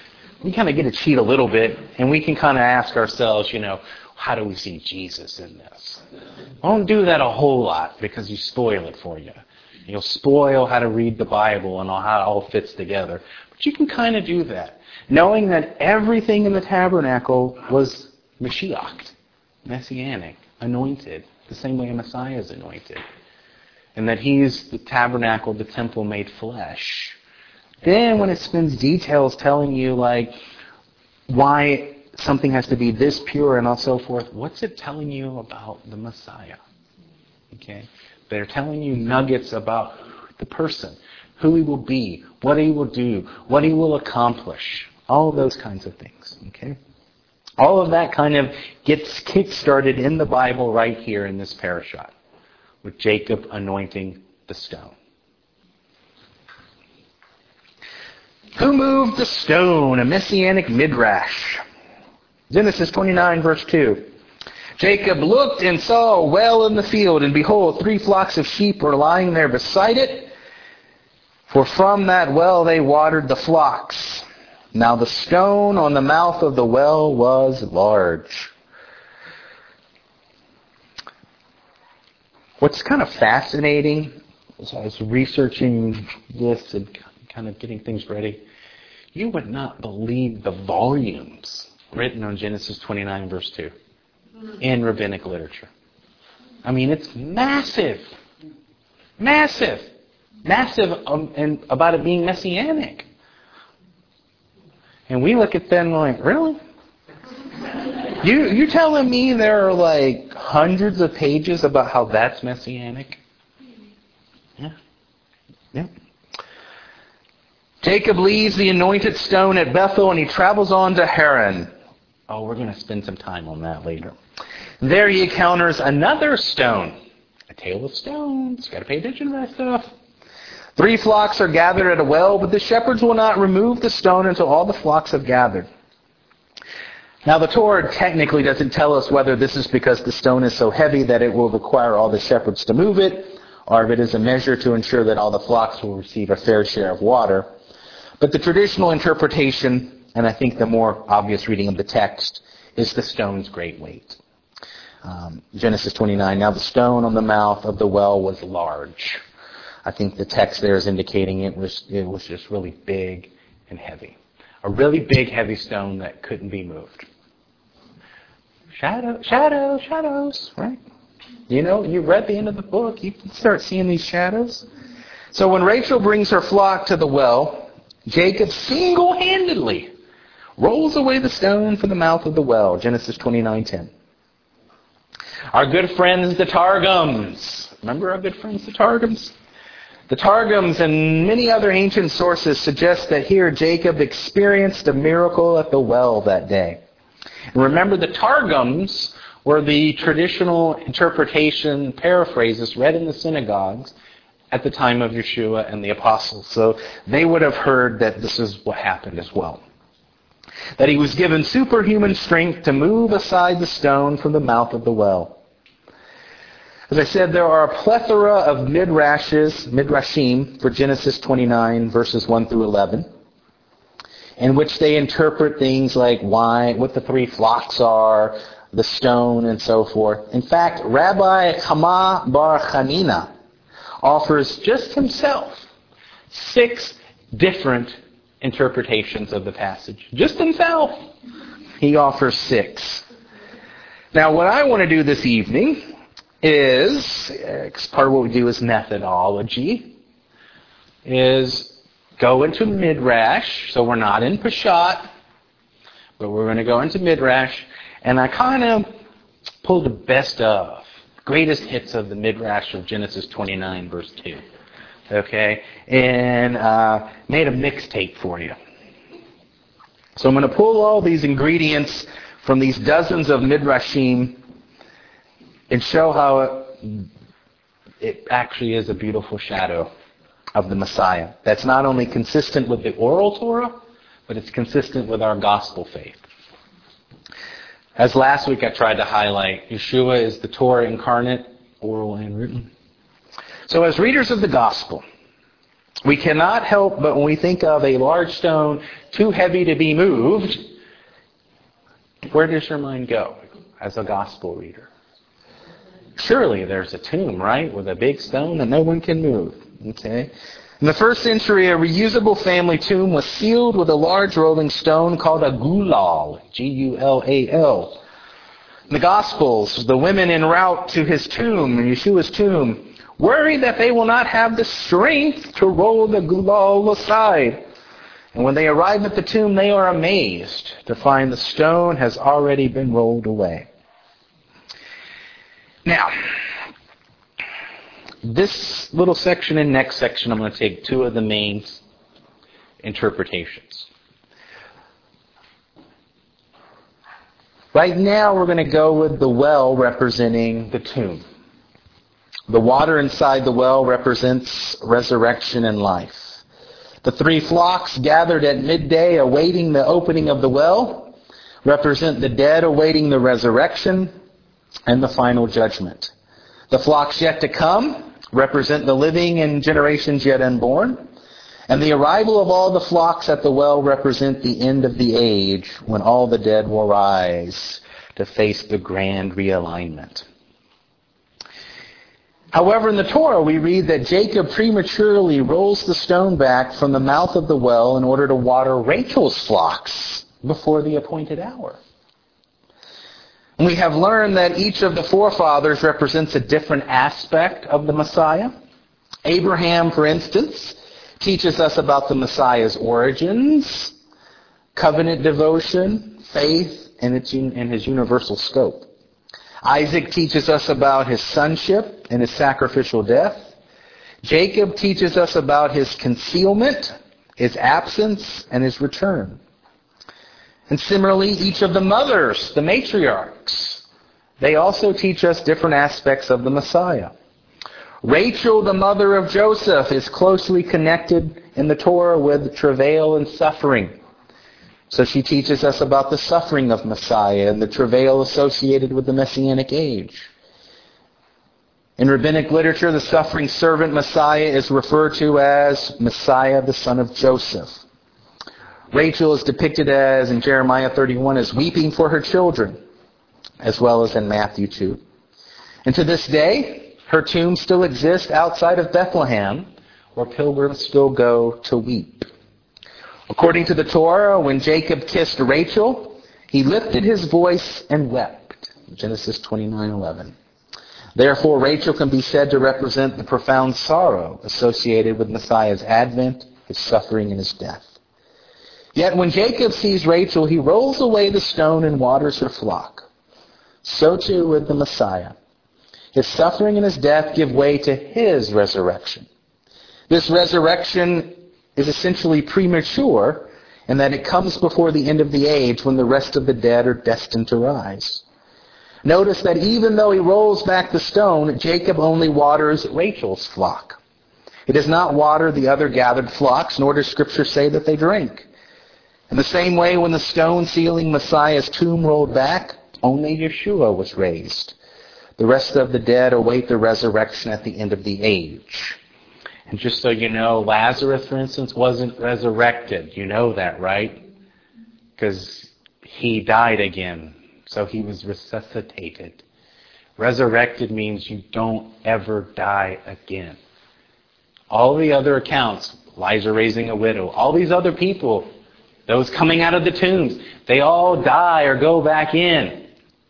we kind of get to cheat a little bit, and we can kind of ask ourselves, you know, how do we see Jesus in this? Don't do that a whole lot because you spoil it for you. You'll spoil how to read the Bible and how it all fits together. But you can kind of do that, knowing that everything in the tabernacle was Mashiach, Messianic, anointed, the same way a Messiah is anointed. And that he's the tabernacle, the temple made flesh. Then when it spends details telling you like why something has to be this pure and so forth, what's it telling you about the Messiah? Okay? They're telling you nuggets about the person, who he will be, what he will do, what he will accomplish, all of those kinds of things. Okay? All of that kind of gets kick-started in the Bible right here in this parashah, with Jacob anointing the stone. Who moved the stone? A messianic midrash. Genesis twenty-nine, verse two. Jacob looked and saw a well in the field, and behold, three flocks of sheep were lying there beside it. For from that well they watered the flocks. Now the stone on the mouth of the well was large. What's kind of fascinating, as I was researching this and kind of getting things ready, you would not believe the volumes written on Genesis twenty-nine, verse two in rabbinic literature. I mean, it's massive. Massive. Massive um, and about it being messianic. And we look at them like, really? You you telling me there are like hundreds of pages about how that's messianic? Yeah. Yeah. Jacob leaves the anointed stone at Bethel and he travels on to Haran. Oh, we're going to spend some time on that later. There he encounters another stone. A tale of stones. Got to pay attention to that stuff. Three flocks are gathered at a well, but the shepherds will not remove the stone until all the flocks have gathered. Now, the Torah technically doesn't tell us whether this is because the stone is so heavy that it will require all the shepherds to move it, or if it is a measure to ensure that all the flocks will receive a fair share of water. But the traditional interpretation, and I think the more obvious reading of the text, is the stone's great weight. Um, Genesis twenty-nine, now the stone on the mouth of the well was large. I think the text there is indicating it was it was just really big and heavy. A really big, heavy stone that couldn't be moved. Shadow, shadow, shadows, right? You know, you read the end of the book, you can start seeing these shadows. So when Rachel brings her flock to the well, Jacob single-handedly rolls away the stone from the mouth of the well. Genesis twenty-nine ten. Our good friends, the Targums. Remember our good friends, the Targums? The Targums and many other ancient sources suggest that here Jacob experienced a miracle at the well that day. And remember, the Targums were the traditional interpretation paraphrases read in the synagogues at the time of Yeshua and the apostles. So they would have heard that this is what happened as well. That he was given superhuman strength to move aside the stone from the mouth of the well. As I said, there are a plethora of midrashes, midrashim, for Genesis twenty-nine, verses one through eleven, in which they interpret things like why, what the three flocks are, the stone, and so forth. In fact, Rabbi Chama bar Chanina offers just himself six different interpretations of the passage. Just himself. He offers six. Now, what I want to do this evening is, part of what we do is methodology, is go into Midrash. So we're not in Peshat, but we're going to go into Midrash. And I kind of pulled the best of, greatest hits of the Midrash of Genesis twenty-nine, verse two. Okay? And uh, made a mixtape for you. So I'm going to pull all these ingredients from these dozens of Midrashim and show how it, it actually is a beautiful shadow of the Messiah. That's not only consistent with the oral Torah, but it's consistent with our gospel faith. As last week I tried to highlight, Yeshua is the Torah incarnate, oral and written. So as readers of the gospel, We cannot help but when we think of a large stone too heavy to be moved, where does your mind go as a gospel reader? Surely there's a tomb, right, with a big stone that no one can move. Okay. In the first century, a reusable family tomb was sealed with a large rolling stone called a gulal, G U L A L. In the Gospels, the women en route to his tomb, Yeshua's tomb, worry that they will not have the strength to roll the gulal aside. And when they arrive at the tomb, they are amazed to find the stone has already been rolled away. Now, this little section and next section, I'm going to take two of the main interpretations. Right now, we're going to go with the well representing the tomb. The water inside the well represents resurrection and life. The three flocks gathered at midday awaiting the opening of the well represent the dead awaiting the resurrection and the final judgment. The flocks yet to come represent the living and generations yet unborn. And the arrival of all the flocks at the well represent the end of the age when all the dead will rise to face the grand realignment. However, in the Torah, we read that Jacob prematurely rolls the stone back from the mouth of the well in order to water Rachel's flocks before the appointed hour. And we have learned that each of the forefathers represents a different aspect of the Messiah. Abraham, for instance, teaches us about the Messiah's origins, covenant devotion, faith, and, its, and his universal scope. Isaac teaches us about his sonship and his sacrificial death. Jacob teaches us about his concealment, his absence, and his return. And similarly, each of the mothers, the matriarchs, they also teach us different aspects of the Messiah. Rachel, the mother of Joseph, is closely connected in the Torah with travail and suffering. So she teaches us about the suffering of Messiah and the travail associated with the Messianic age. In rabbinic literature, the suffering servant Messiah is referred to as Messiah, the son of Joseph. Rachel is depicted as, in Jeremiah thirty-one, as weeping for her children, as well as in Matthew two. And to this day, her tomb still exists outside of Bethlehem, where pilgrims still go to weep. According to the Torah, when Jacob kissed Rachel, he lifted his voice and wept. Genesis twenty-nine eleven. Therefore, Rachel can be said to represent the profound sorrow associated with Messiah's advent, his suffering, and his death. Yet when Jacob sees Rachel, he rolls away the stone and waters her flock. So too with the Messiah. His suffering and his death give way to his resurrection. This resurrection is essentially premature in that it comes before the end of the age when the rest of the dead are destined to rise. Notice that even though he rolls back the stone, Jacob only waters Rachel's flock. He does not water the other gathered flocks, nor does Scripture say that they drink. In the same way, when the stone sealing Messiah's tomb rolled back, only Yeshua was raised. The rest of the dead await the resurrection at the end of the age. And just so you know, Lazarus, for instance, wasn't resurrected. You know that, right? Because he died again. So he was resuscitated. Resurrected means you don't ever die again. All the other accounts, Elijah raising a widow, all these other people, those coming out of the tombs, they all die or go back in.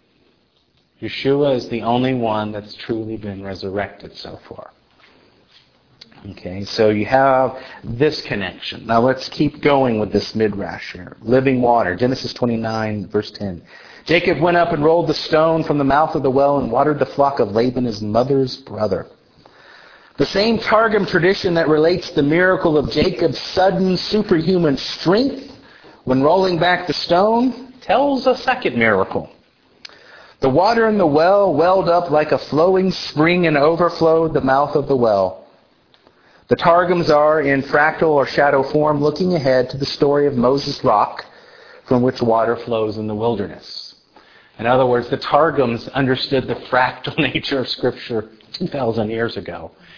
Yeshua is the only one that's truly been resurrected so far. Okay, so you have this connection. Now let's keep going with this midrash here. Living water, Genesis twenty-nine, verse ten. Jacob went up and rolled the stone from the mouth of the well and watered the flock of Laban, his mother's brother. The same Targum tradition that relates the miracle of Jacob's sudden superhuman strength when rolling back the stone tells a second miracle. The water in the well welled up like a flowing spring and overflowed the mouth of the well. The Targums are in fractal or shadow form looking ahead to the story of Moses' rock from which water flows in the wilderness. In other words, the Targums understood the fractal nature of Scripture two thousand years ago.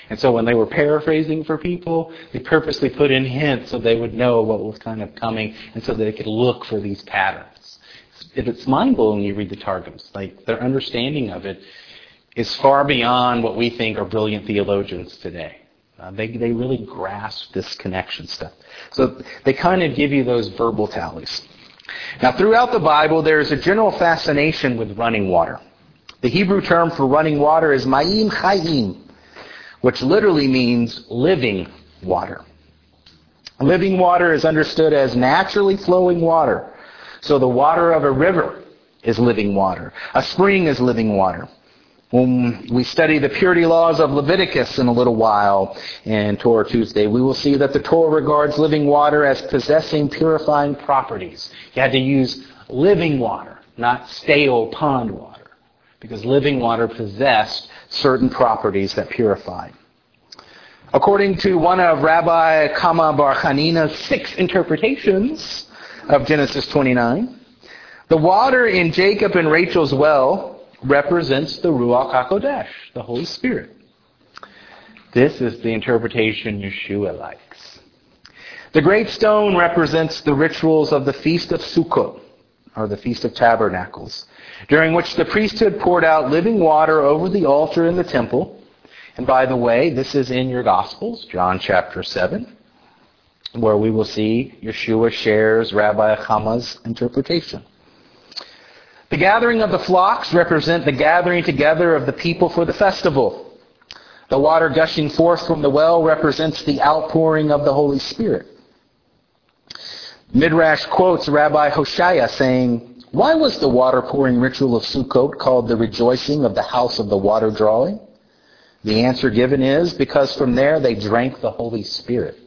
And so when they were paraphrasing for people, they purposely put in hints so they would know what was kind of coming and so they could look for these patterns. It's mind-blowing when you read the Targums. Like, their understanding of it is far beyond what we think are brilliant theologians today. Uh, they, they really grasp this connection stuff. So they kind of give you those verbal tallies. Now, throughout the Bible, there is a general fascination with running water. The Hebrew term for running water is ma'im chayim, which literally means living water. Living water is understood as naturally flowing water. So the water of a river is living water. A spring is living water. When we study the purity laws of Leviticus in a little while in Torah Tuesday, we will see that the Torah regards living water as possessing purifying properties. You had to use living water, not stale pond water, because living water possessed certain properties that purified. According to one of Rabbi Kama Bar Chanina's six interpretations of Genesis twenty-nine, the water in Jacob and Rachel's well represents the Ruach HaKodesh, the Holy Spirit. This is the interpretation Yeshua likes. The great stone represents the rituals of the Feast of Sukkot, or the Feast of Tabernacles, during which the priesthood poured out living water over the altar in the temple. And by the way, this is in your Gospels, John chapter seven, where we will see Yeshua shares Rabbi Chama's interpretation. The gathering of the flocks represent the gathering together of the people for the festival. The water gushing forth from the well represents the outpouring of the Holy Spirit. Midrash quotes Rabbi Hoshea saying, "Why was the water pouring ritual of Sukkot called the rejoicing of the house of the water drawing?" The answer given is because from there they drank the Holy Spirit.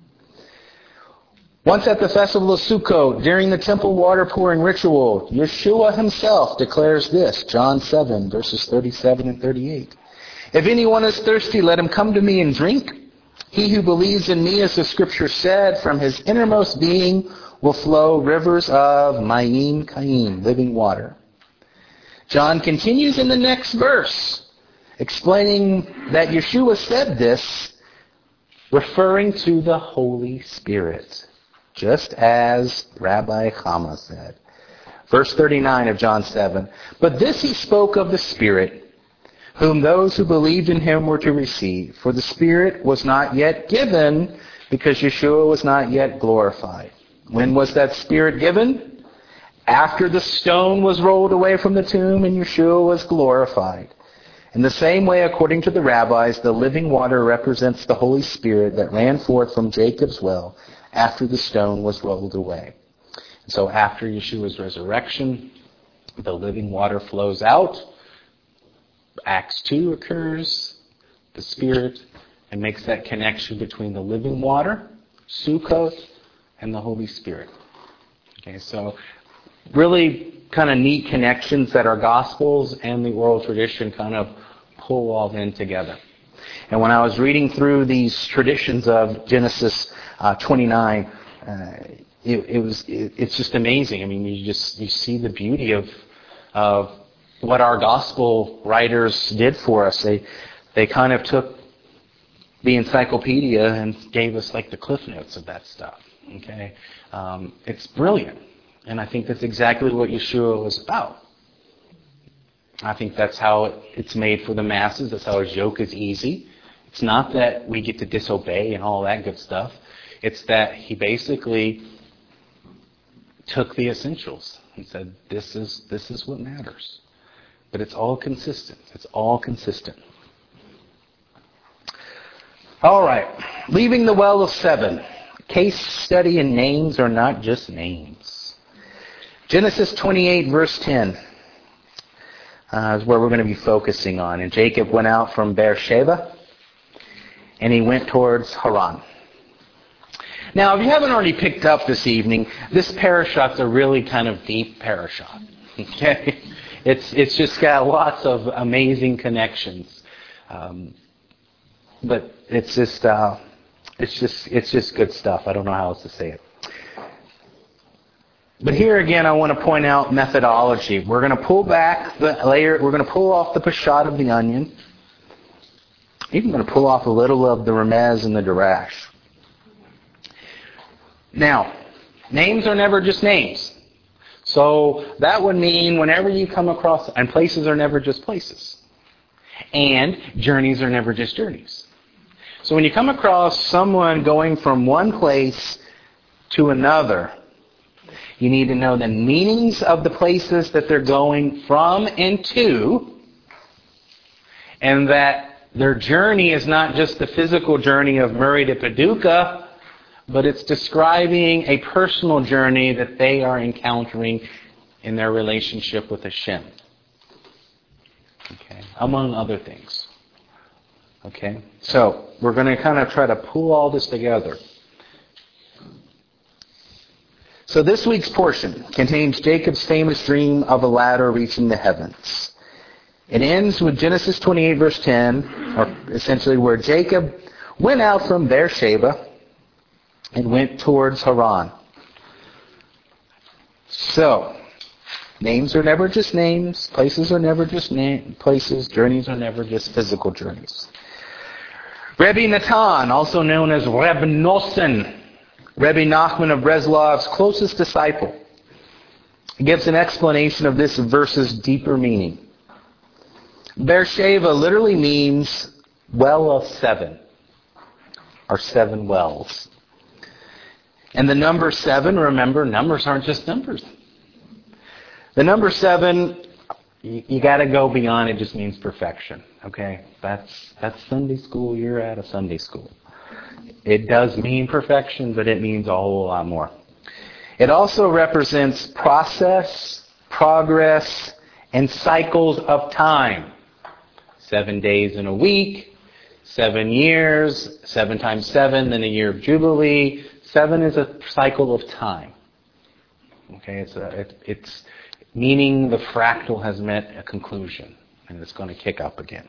Once at the festival of Sukkot, during the temple water pouring ritual, Yeshua himself declares this, John seven, verses thirty-seven and thirty-eight. "If anyone is thirsty, let him come to me and drink. He who believes in me, as the scripture said, from his innermost being will flow rivers of Mayim Kaim, living water." John continues in the next verse, explaining that Yeshua said this, referring to the Holy Spirit, just as Rabbi Chama said. Verse thirty-nine of John seven, "But this he spoke of the Spirit, whom those who believed in him were to receive. For the Spirit was not yet given, because Yeshua was not yet glorified." When was that Spirit given? After the stone was rolled away from the tomb and Yeshua was glorified. In the same way, according to the rabbis, the living water represents the Holy Spirit that ran forth from Jacob's well after the stone was rolled away. And so after Yeshua's resurrection, the living water flows out. Acts two occurs, the Spirit, and makes that connection between the living water, Sukkot, and the Holy Spirit. Okay, so really kind of neat connections that our Gospels and the oral tradition kind of pull all in together. And when I was reading through these traditions of Genesis uh, twenty-nine, uh, it, it was it, it's just amazing. I mean, you just you see the beauty of of what our gospel writers did for us. They they kind of took the encyclopedia and gave us like the cliff notes of that stuff. Okay, um, it's brilliant, and I think that's exactly what Yeshua was about. I think that's how it, it's made for the masses. That's how his yoke is easy. It's not that we get to disobey and all that good stuff. It's that he basically took the essentials and said, "This is this is what matters." But it's all consistent. It's all consistent. All right. Leaving the well of seven. Case study and names are not just names. Genesis twenty-eight, verse ten uh, is where we're going to be focusing on. And Jacob went out from Beersheba, and he went towards Haran. Now, if you haven't already picked up this evening, this parashot's a really kind of deep parashot. Okay? It's it's just got lots of amazing connections. Um, but it's just... Uh, It's just it's just good stuff. I don't know how else to say it. But here again, I want to point out methodology. We're going to pull back the layer. We're going to pull off the pashat of the onion. Even going to pull off a little of the Remez and the Darash. Now, names are never just names. So that would mean whenever you come across, and places are never just places. And journeys are never just journeys. So when you come across someone going from one place to another, you need to know the meanings of the places that they're going from and to, and that their journey is not just the physical journey of Murray to Paducah, but it's describing a personal journey that they are encountering in their relationship with Hashem. Okay, among other things. Okay, so we're going to kind of try to pull all this together. So this week's portion contains Jacob's famous dream of a ladder reaching the heavens. It ends with Genesis twenty-eight, verse ten, or essentially where Jacob went out from Beersheba and went towards Haran. So, names are never just names. Places are never just na- places. Journeys are never just physical journeys. Rebbe Natan, also known as Reb Nosson, Rebbe Nachman of Breslov's closest disciple, gives an explanation of this verse's deeper meaning. Beersheba literally means well of seven, or seven wells. And the number seven, remember, numbers aren't just numbers. The number seven, you, you got to go beyond. It just means perfection. Okay, that's that's Sunday school. You're at a Sunday school. It does mean perfection, but it means a whole lot more. It also represents process, progress, and cycles of time. Seven days in a week, seven years, seven times seven, then a year of Jubilee. Seven is a cycle of time. Okay, it's a, it, it's meaning the fractal has met a conclusion, and it's going to kick up again.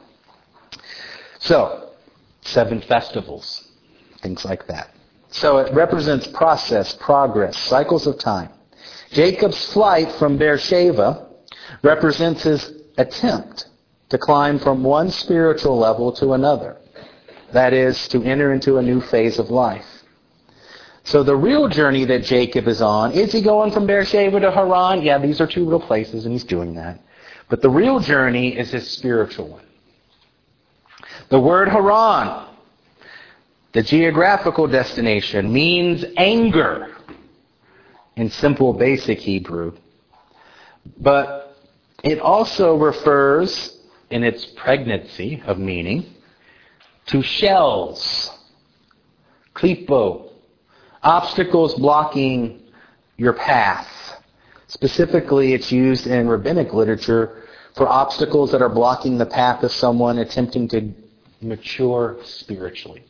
So, seven festivals, things like that. So it represents process, progress, cycles of time. Jacob's flight from Beersheba represents his attempt to climb from one spiritual level to another. That is, to enter into a new phase of life. So the real journey that Jacob is on, is he going from Beersheba to Haran? Yeah, these are two real places, and he's doing that. But the real journey is his spiritual one. The word Haran, the geographical destination, means anger in simple basic Hebrew. But it also refers, in its pregnancy of meaning, to shells, klipo, obstacles blocking your path. Specifically, it's used in rabbinic literature for obstacles that are blocking the path of someone attempting to mature spiritually.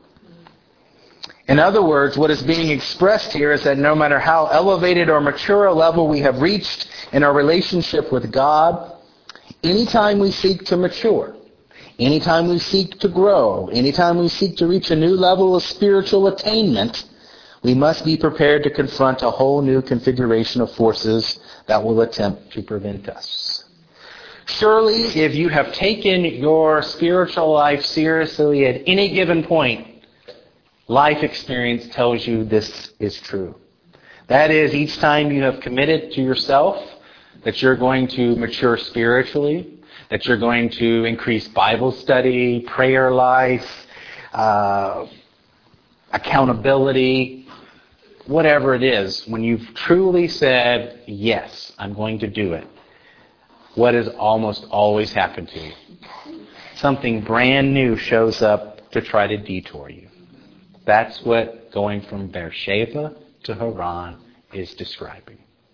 In other words, what is being expressed here is that no matter how elevated or mature a level we have reached in our relationship with God, anytime we seek to mature, anytime we seek to grow, anytime we seek to reach a new level of spiritual attainment, we must be prepared to confront a whole new configuration of forces that will attempt to prevent us. Surely, if you have taken your spiritual life seriously at any given point, life experience tells you this is true. That is, each time you have committed to yourself that you're going to mature spiritually, that you're going to increase Bible study, prayer life, uh, accountability, whatever it is, when you've truly said, yes, I'm going to do it, what has almost always happened to you? Something brand new shows up to try to detour you. That's what going from Beersheba to Haran is describing.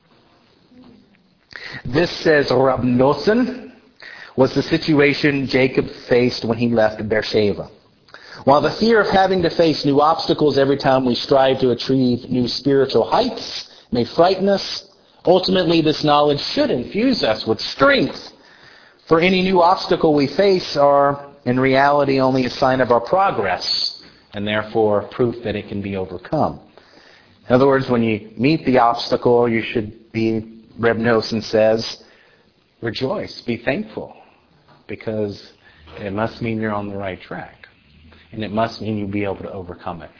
This, says Reb Nosson, was the situation Jacob faced when he left Beersheba. While the fear of having to face new obstacles every time we strive to achieve new spiritual heights may frighten us, ultimately this knowledge should infuse us with strength. For any new obstacle we face are, in reality, only a sign of our progress, and therefore proof that it can be overcome. In other words, when you meet the obstacle, you should be, Reb Nosson says, rejoice, be thankful, because It must mean you're on the right track. And it must mean you'll be able to overcome it.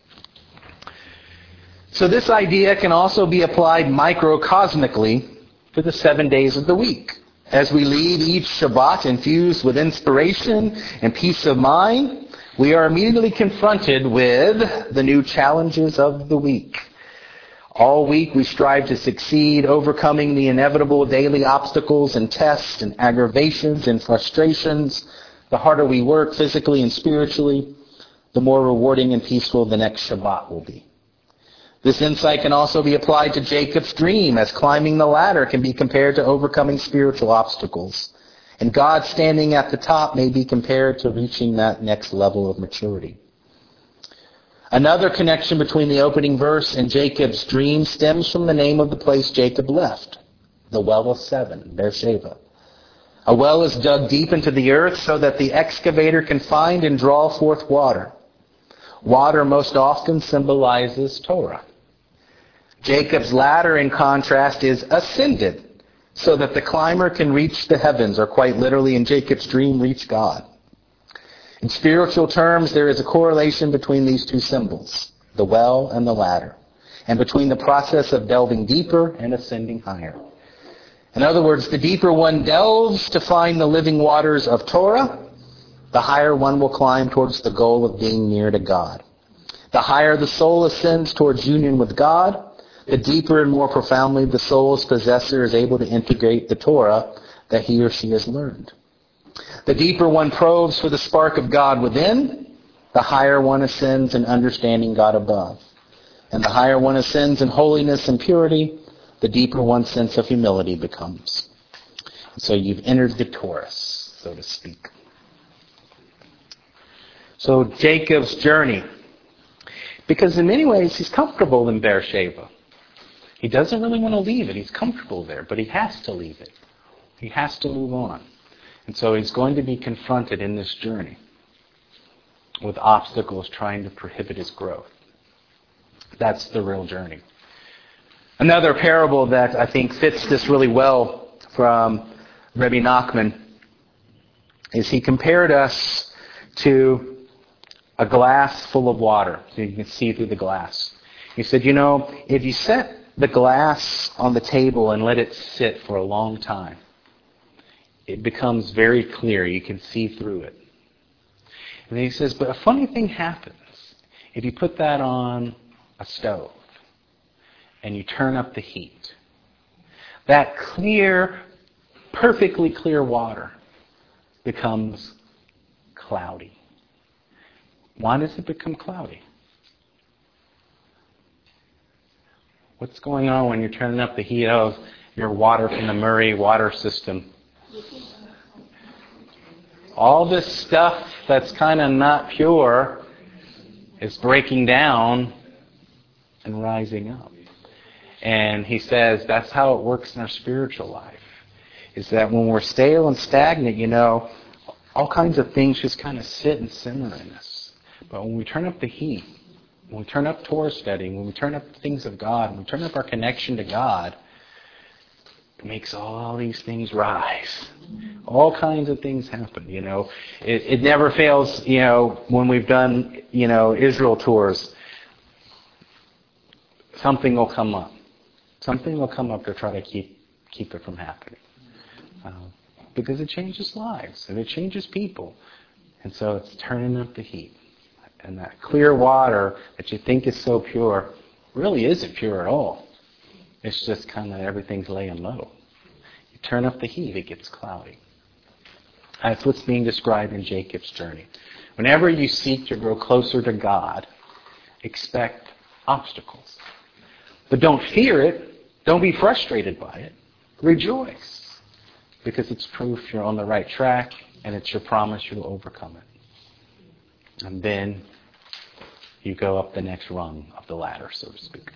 So this idea can also be applied microcosmically to the seven days of the week. As we leave each Shabbat infused with inspiration and peace of mind, we are immediately confronted with the new challenges of the week. All week we strive to succeed, overcoming the inevitable daily obstacles and tests and aggravations and frustrations. The harder we work physically and spiritually, the more rewarding and peaceful the next Shabbat will be. This insight can also be applied to Jacob's dream, as climbing the ladder can be compared to overcoming spiritual obstacles. And God standing at the top may be compared to reaching that next level of maturity. Another connection between the opening verse and Jacob's dream stems from the name of the place Jacob left, the Well of Seven, Beersheba. A well is dug deep into the earth so that the excavator can find and draw forth water. Water most often symbolizes Torah. Jacob's ladder, in contrast, is ascended so that the climber can reach the heavens, or quite literally in Jacob's dream, reach God. In spiritual terms, there is a correlation between these two symbols, the well and the ladder, and between the process of delving deeper and ascending higher. In other words, the deeper one delves to find the living waters of Torah, the higher one will climb towards the goal of being near to God. The higher the soul ascends towards union with God, the deeper and more profoundly the soul's possessor is able to integrate the Torah that he or she has learned. The deeper one probes for the spark of God within, the higher one ascends in understanding God above. And the higher one ascends in holiness and purity, the deeper one's sense of humility becomes. And so you've entered the Taurus, so to speak. So Jacob's journey. Because in many ways he's comfortable in Beersheba. He doesn't really want to leave it. He's comfortable there, but he has to leave it. He has to move on. And so he's going to be confronted in this journey with obstacles trying to prohibit his growth. That's the real journey. Another parable that I think fits this really well from Rebbe Nachman is he compared us to a glass full of water, so you can see through the glass. He said, you know, if you set the glass on the table and let it sit for a long time, it becomes very clear. You can see through it. And then he says, but a funny thing happens if you put that on a stove and you turn up the heat. That clear, perfectly clear water becomes cloudy. Why does it become cloudy? What's going on when you're turning up the heat of your water from the Murray water system? All this stuff that's kind of not pure is breaking down and rising up. And he says that's how it works in our spiritual life. Is that when we're stale and stagnant, you know, all kinds of things just kind of sit and simmer in us. But when we turn up the heat, when we turn up Torah studying, when we turn up the things of God, when we turn up our connection to God, it makes all these things rise. All kinds of things happen, you know. It, it never fails, you know, when we've done, you know, Israel tours, something will come up. Something will come up to try to keep keep it from happening. Uh, because it changes lives and it changes people. And so it's turning up the heat. And that clear water that you think is so pure really isn't pure at all. It's just kind of everything's laying low. You turn up the heat, it gets cloudy. That's what's being described in Jacob's journey. Whenever you seek to grow closer to God, expect obstacles. But don't fear it. Don't be frustrated by it. Rejoice. Because it's proof you're on the right track and it's your promise you'll overcome it. And then you go up the next rung of the ladder, so to speak.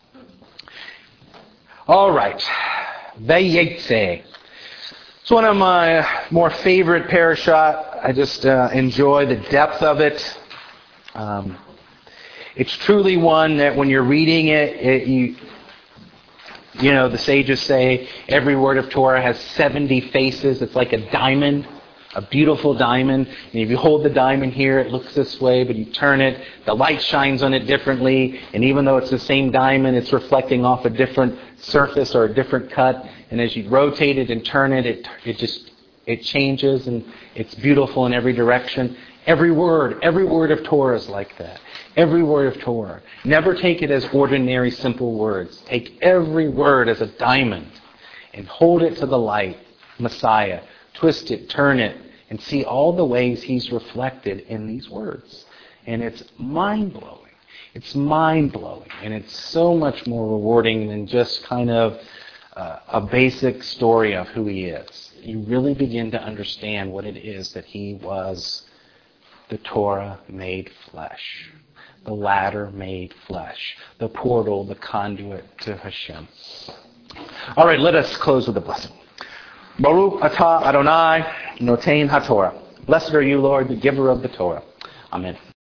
All right. Vayetze. It's one of my more favorite parashot. I just uh, enjoy the depth of it. Um, it's truly one that when you're reading it, it you, you know, the sages say every word of Torah has seventy faces. It's like a diamond. a beautiful diamond. And if you hold the diamond here, it looks this way, but you turn it, the light shines on it differently. And even though it's the same diamond, it's reflecting off a different surface or a different cut. And as you rotate it and turn it, it, it just, it changes, and it's beautiful in every direction. Every word, every word of Torah is like that. Every word of Torah. Never take it as ordinary, simple words. Take every word as a diamond and hold it to the light, Messiah. Twist it, turn it, and see all the ways He's reflected in these words. And it's mind-blowing. It's mind-blowing. And it's so much more rewarding than just kind of uh, a basic story of who He is. You really begin to understand what it is that He was, the Torah made flesh. The ladder made flesh. The portal, the conduit to Hashem. All right, let us close with a blessing. Baruch atah Adonai notein haTorah. Blessed are you, Lord, the giver of the Torah. Amen.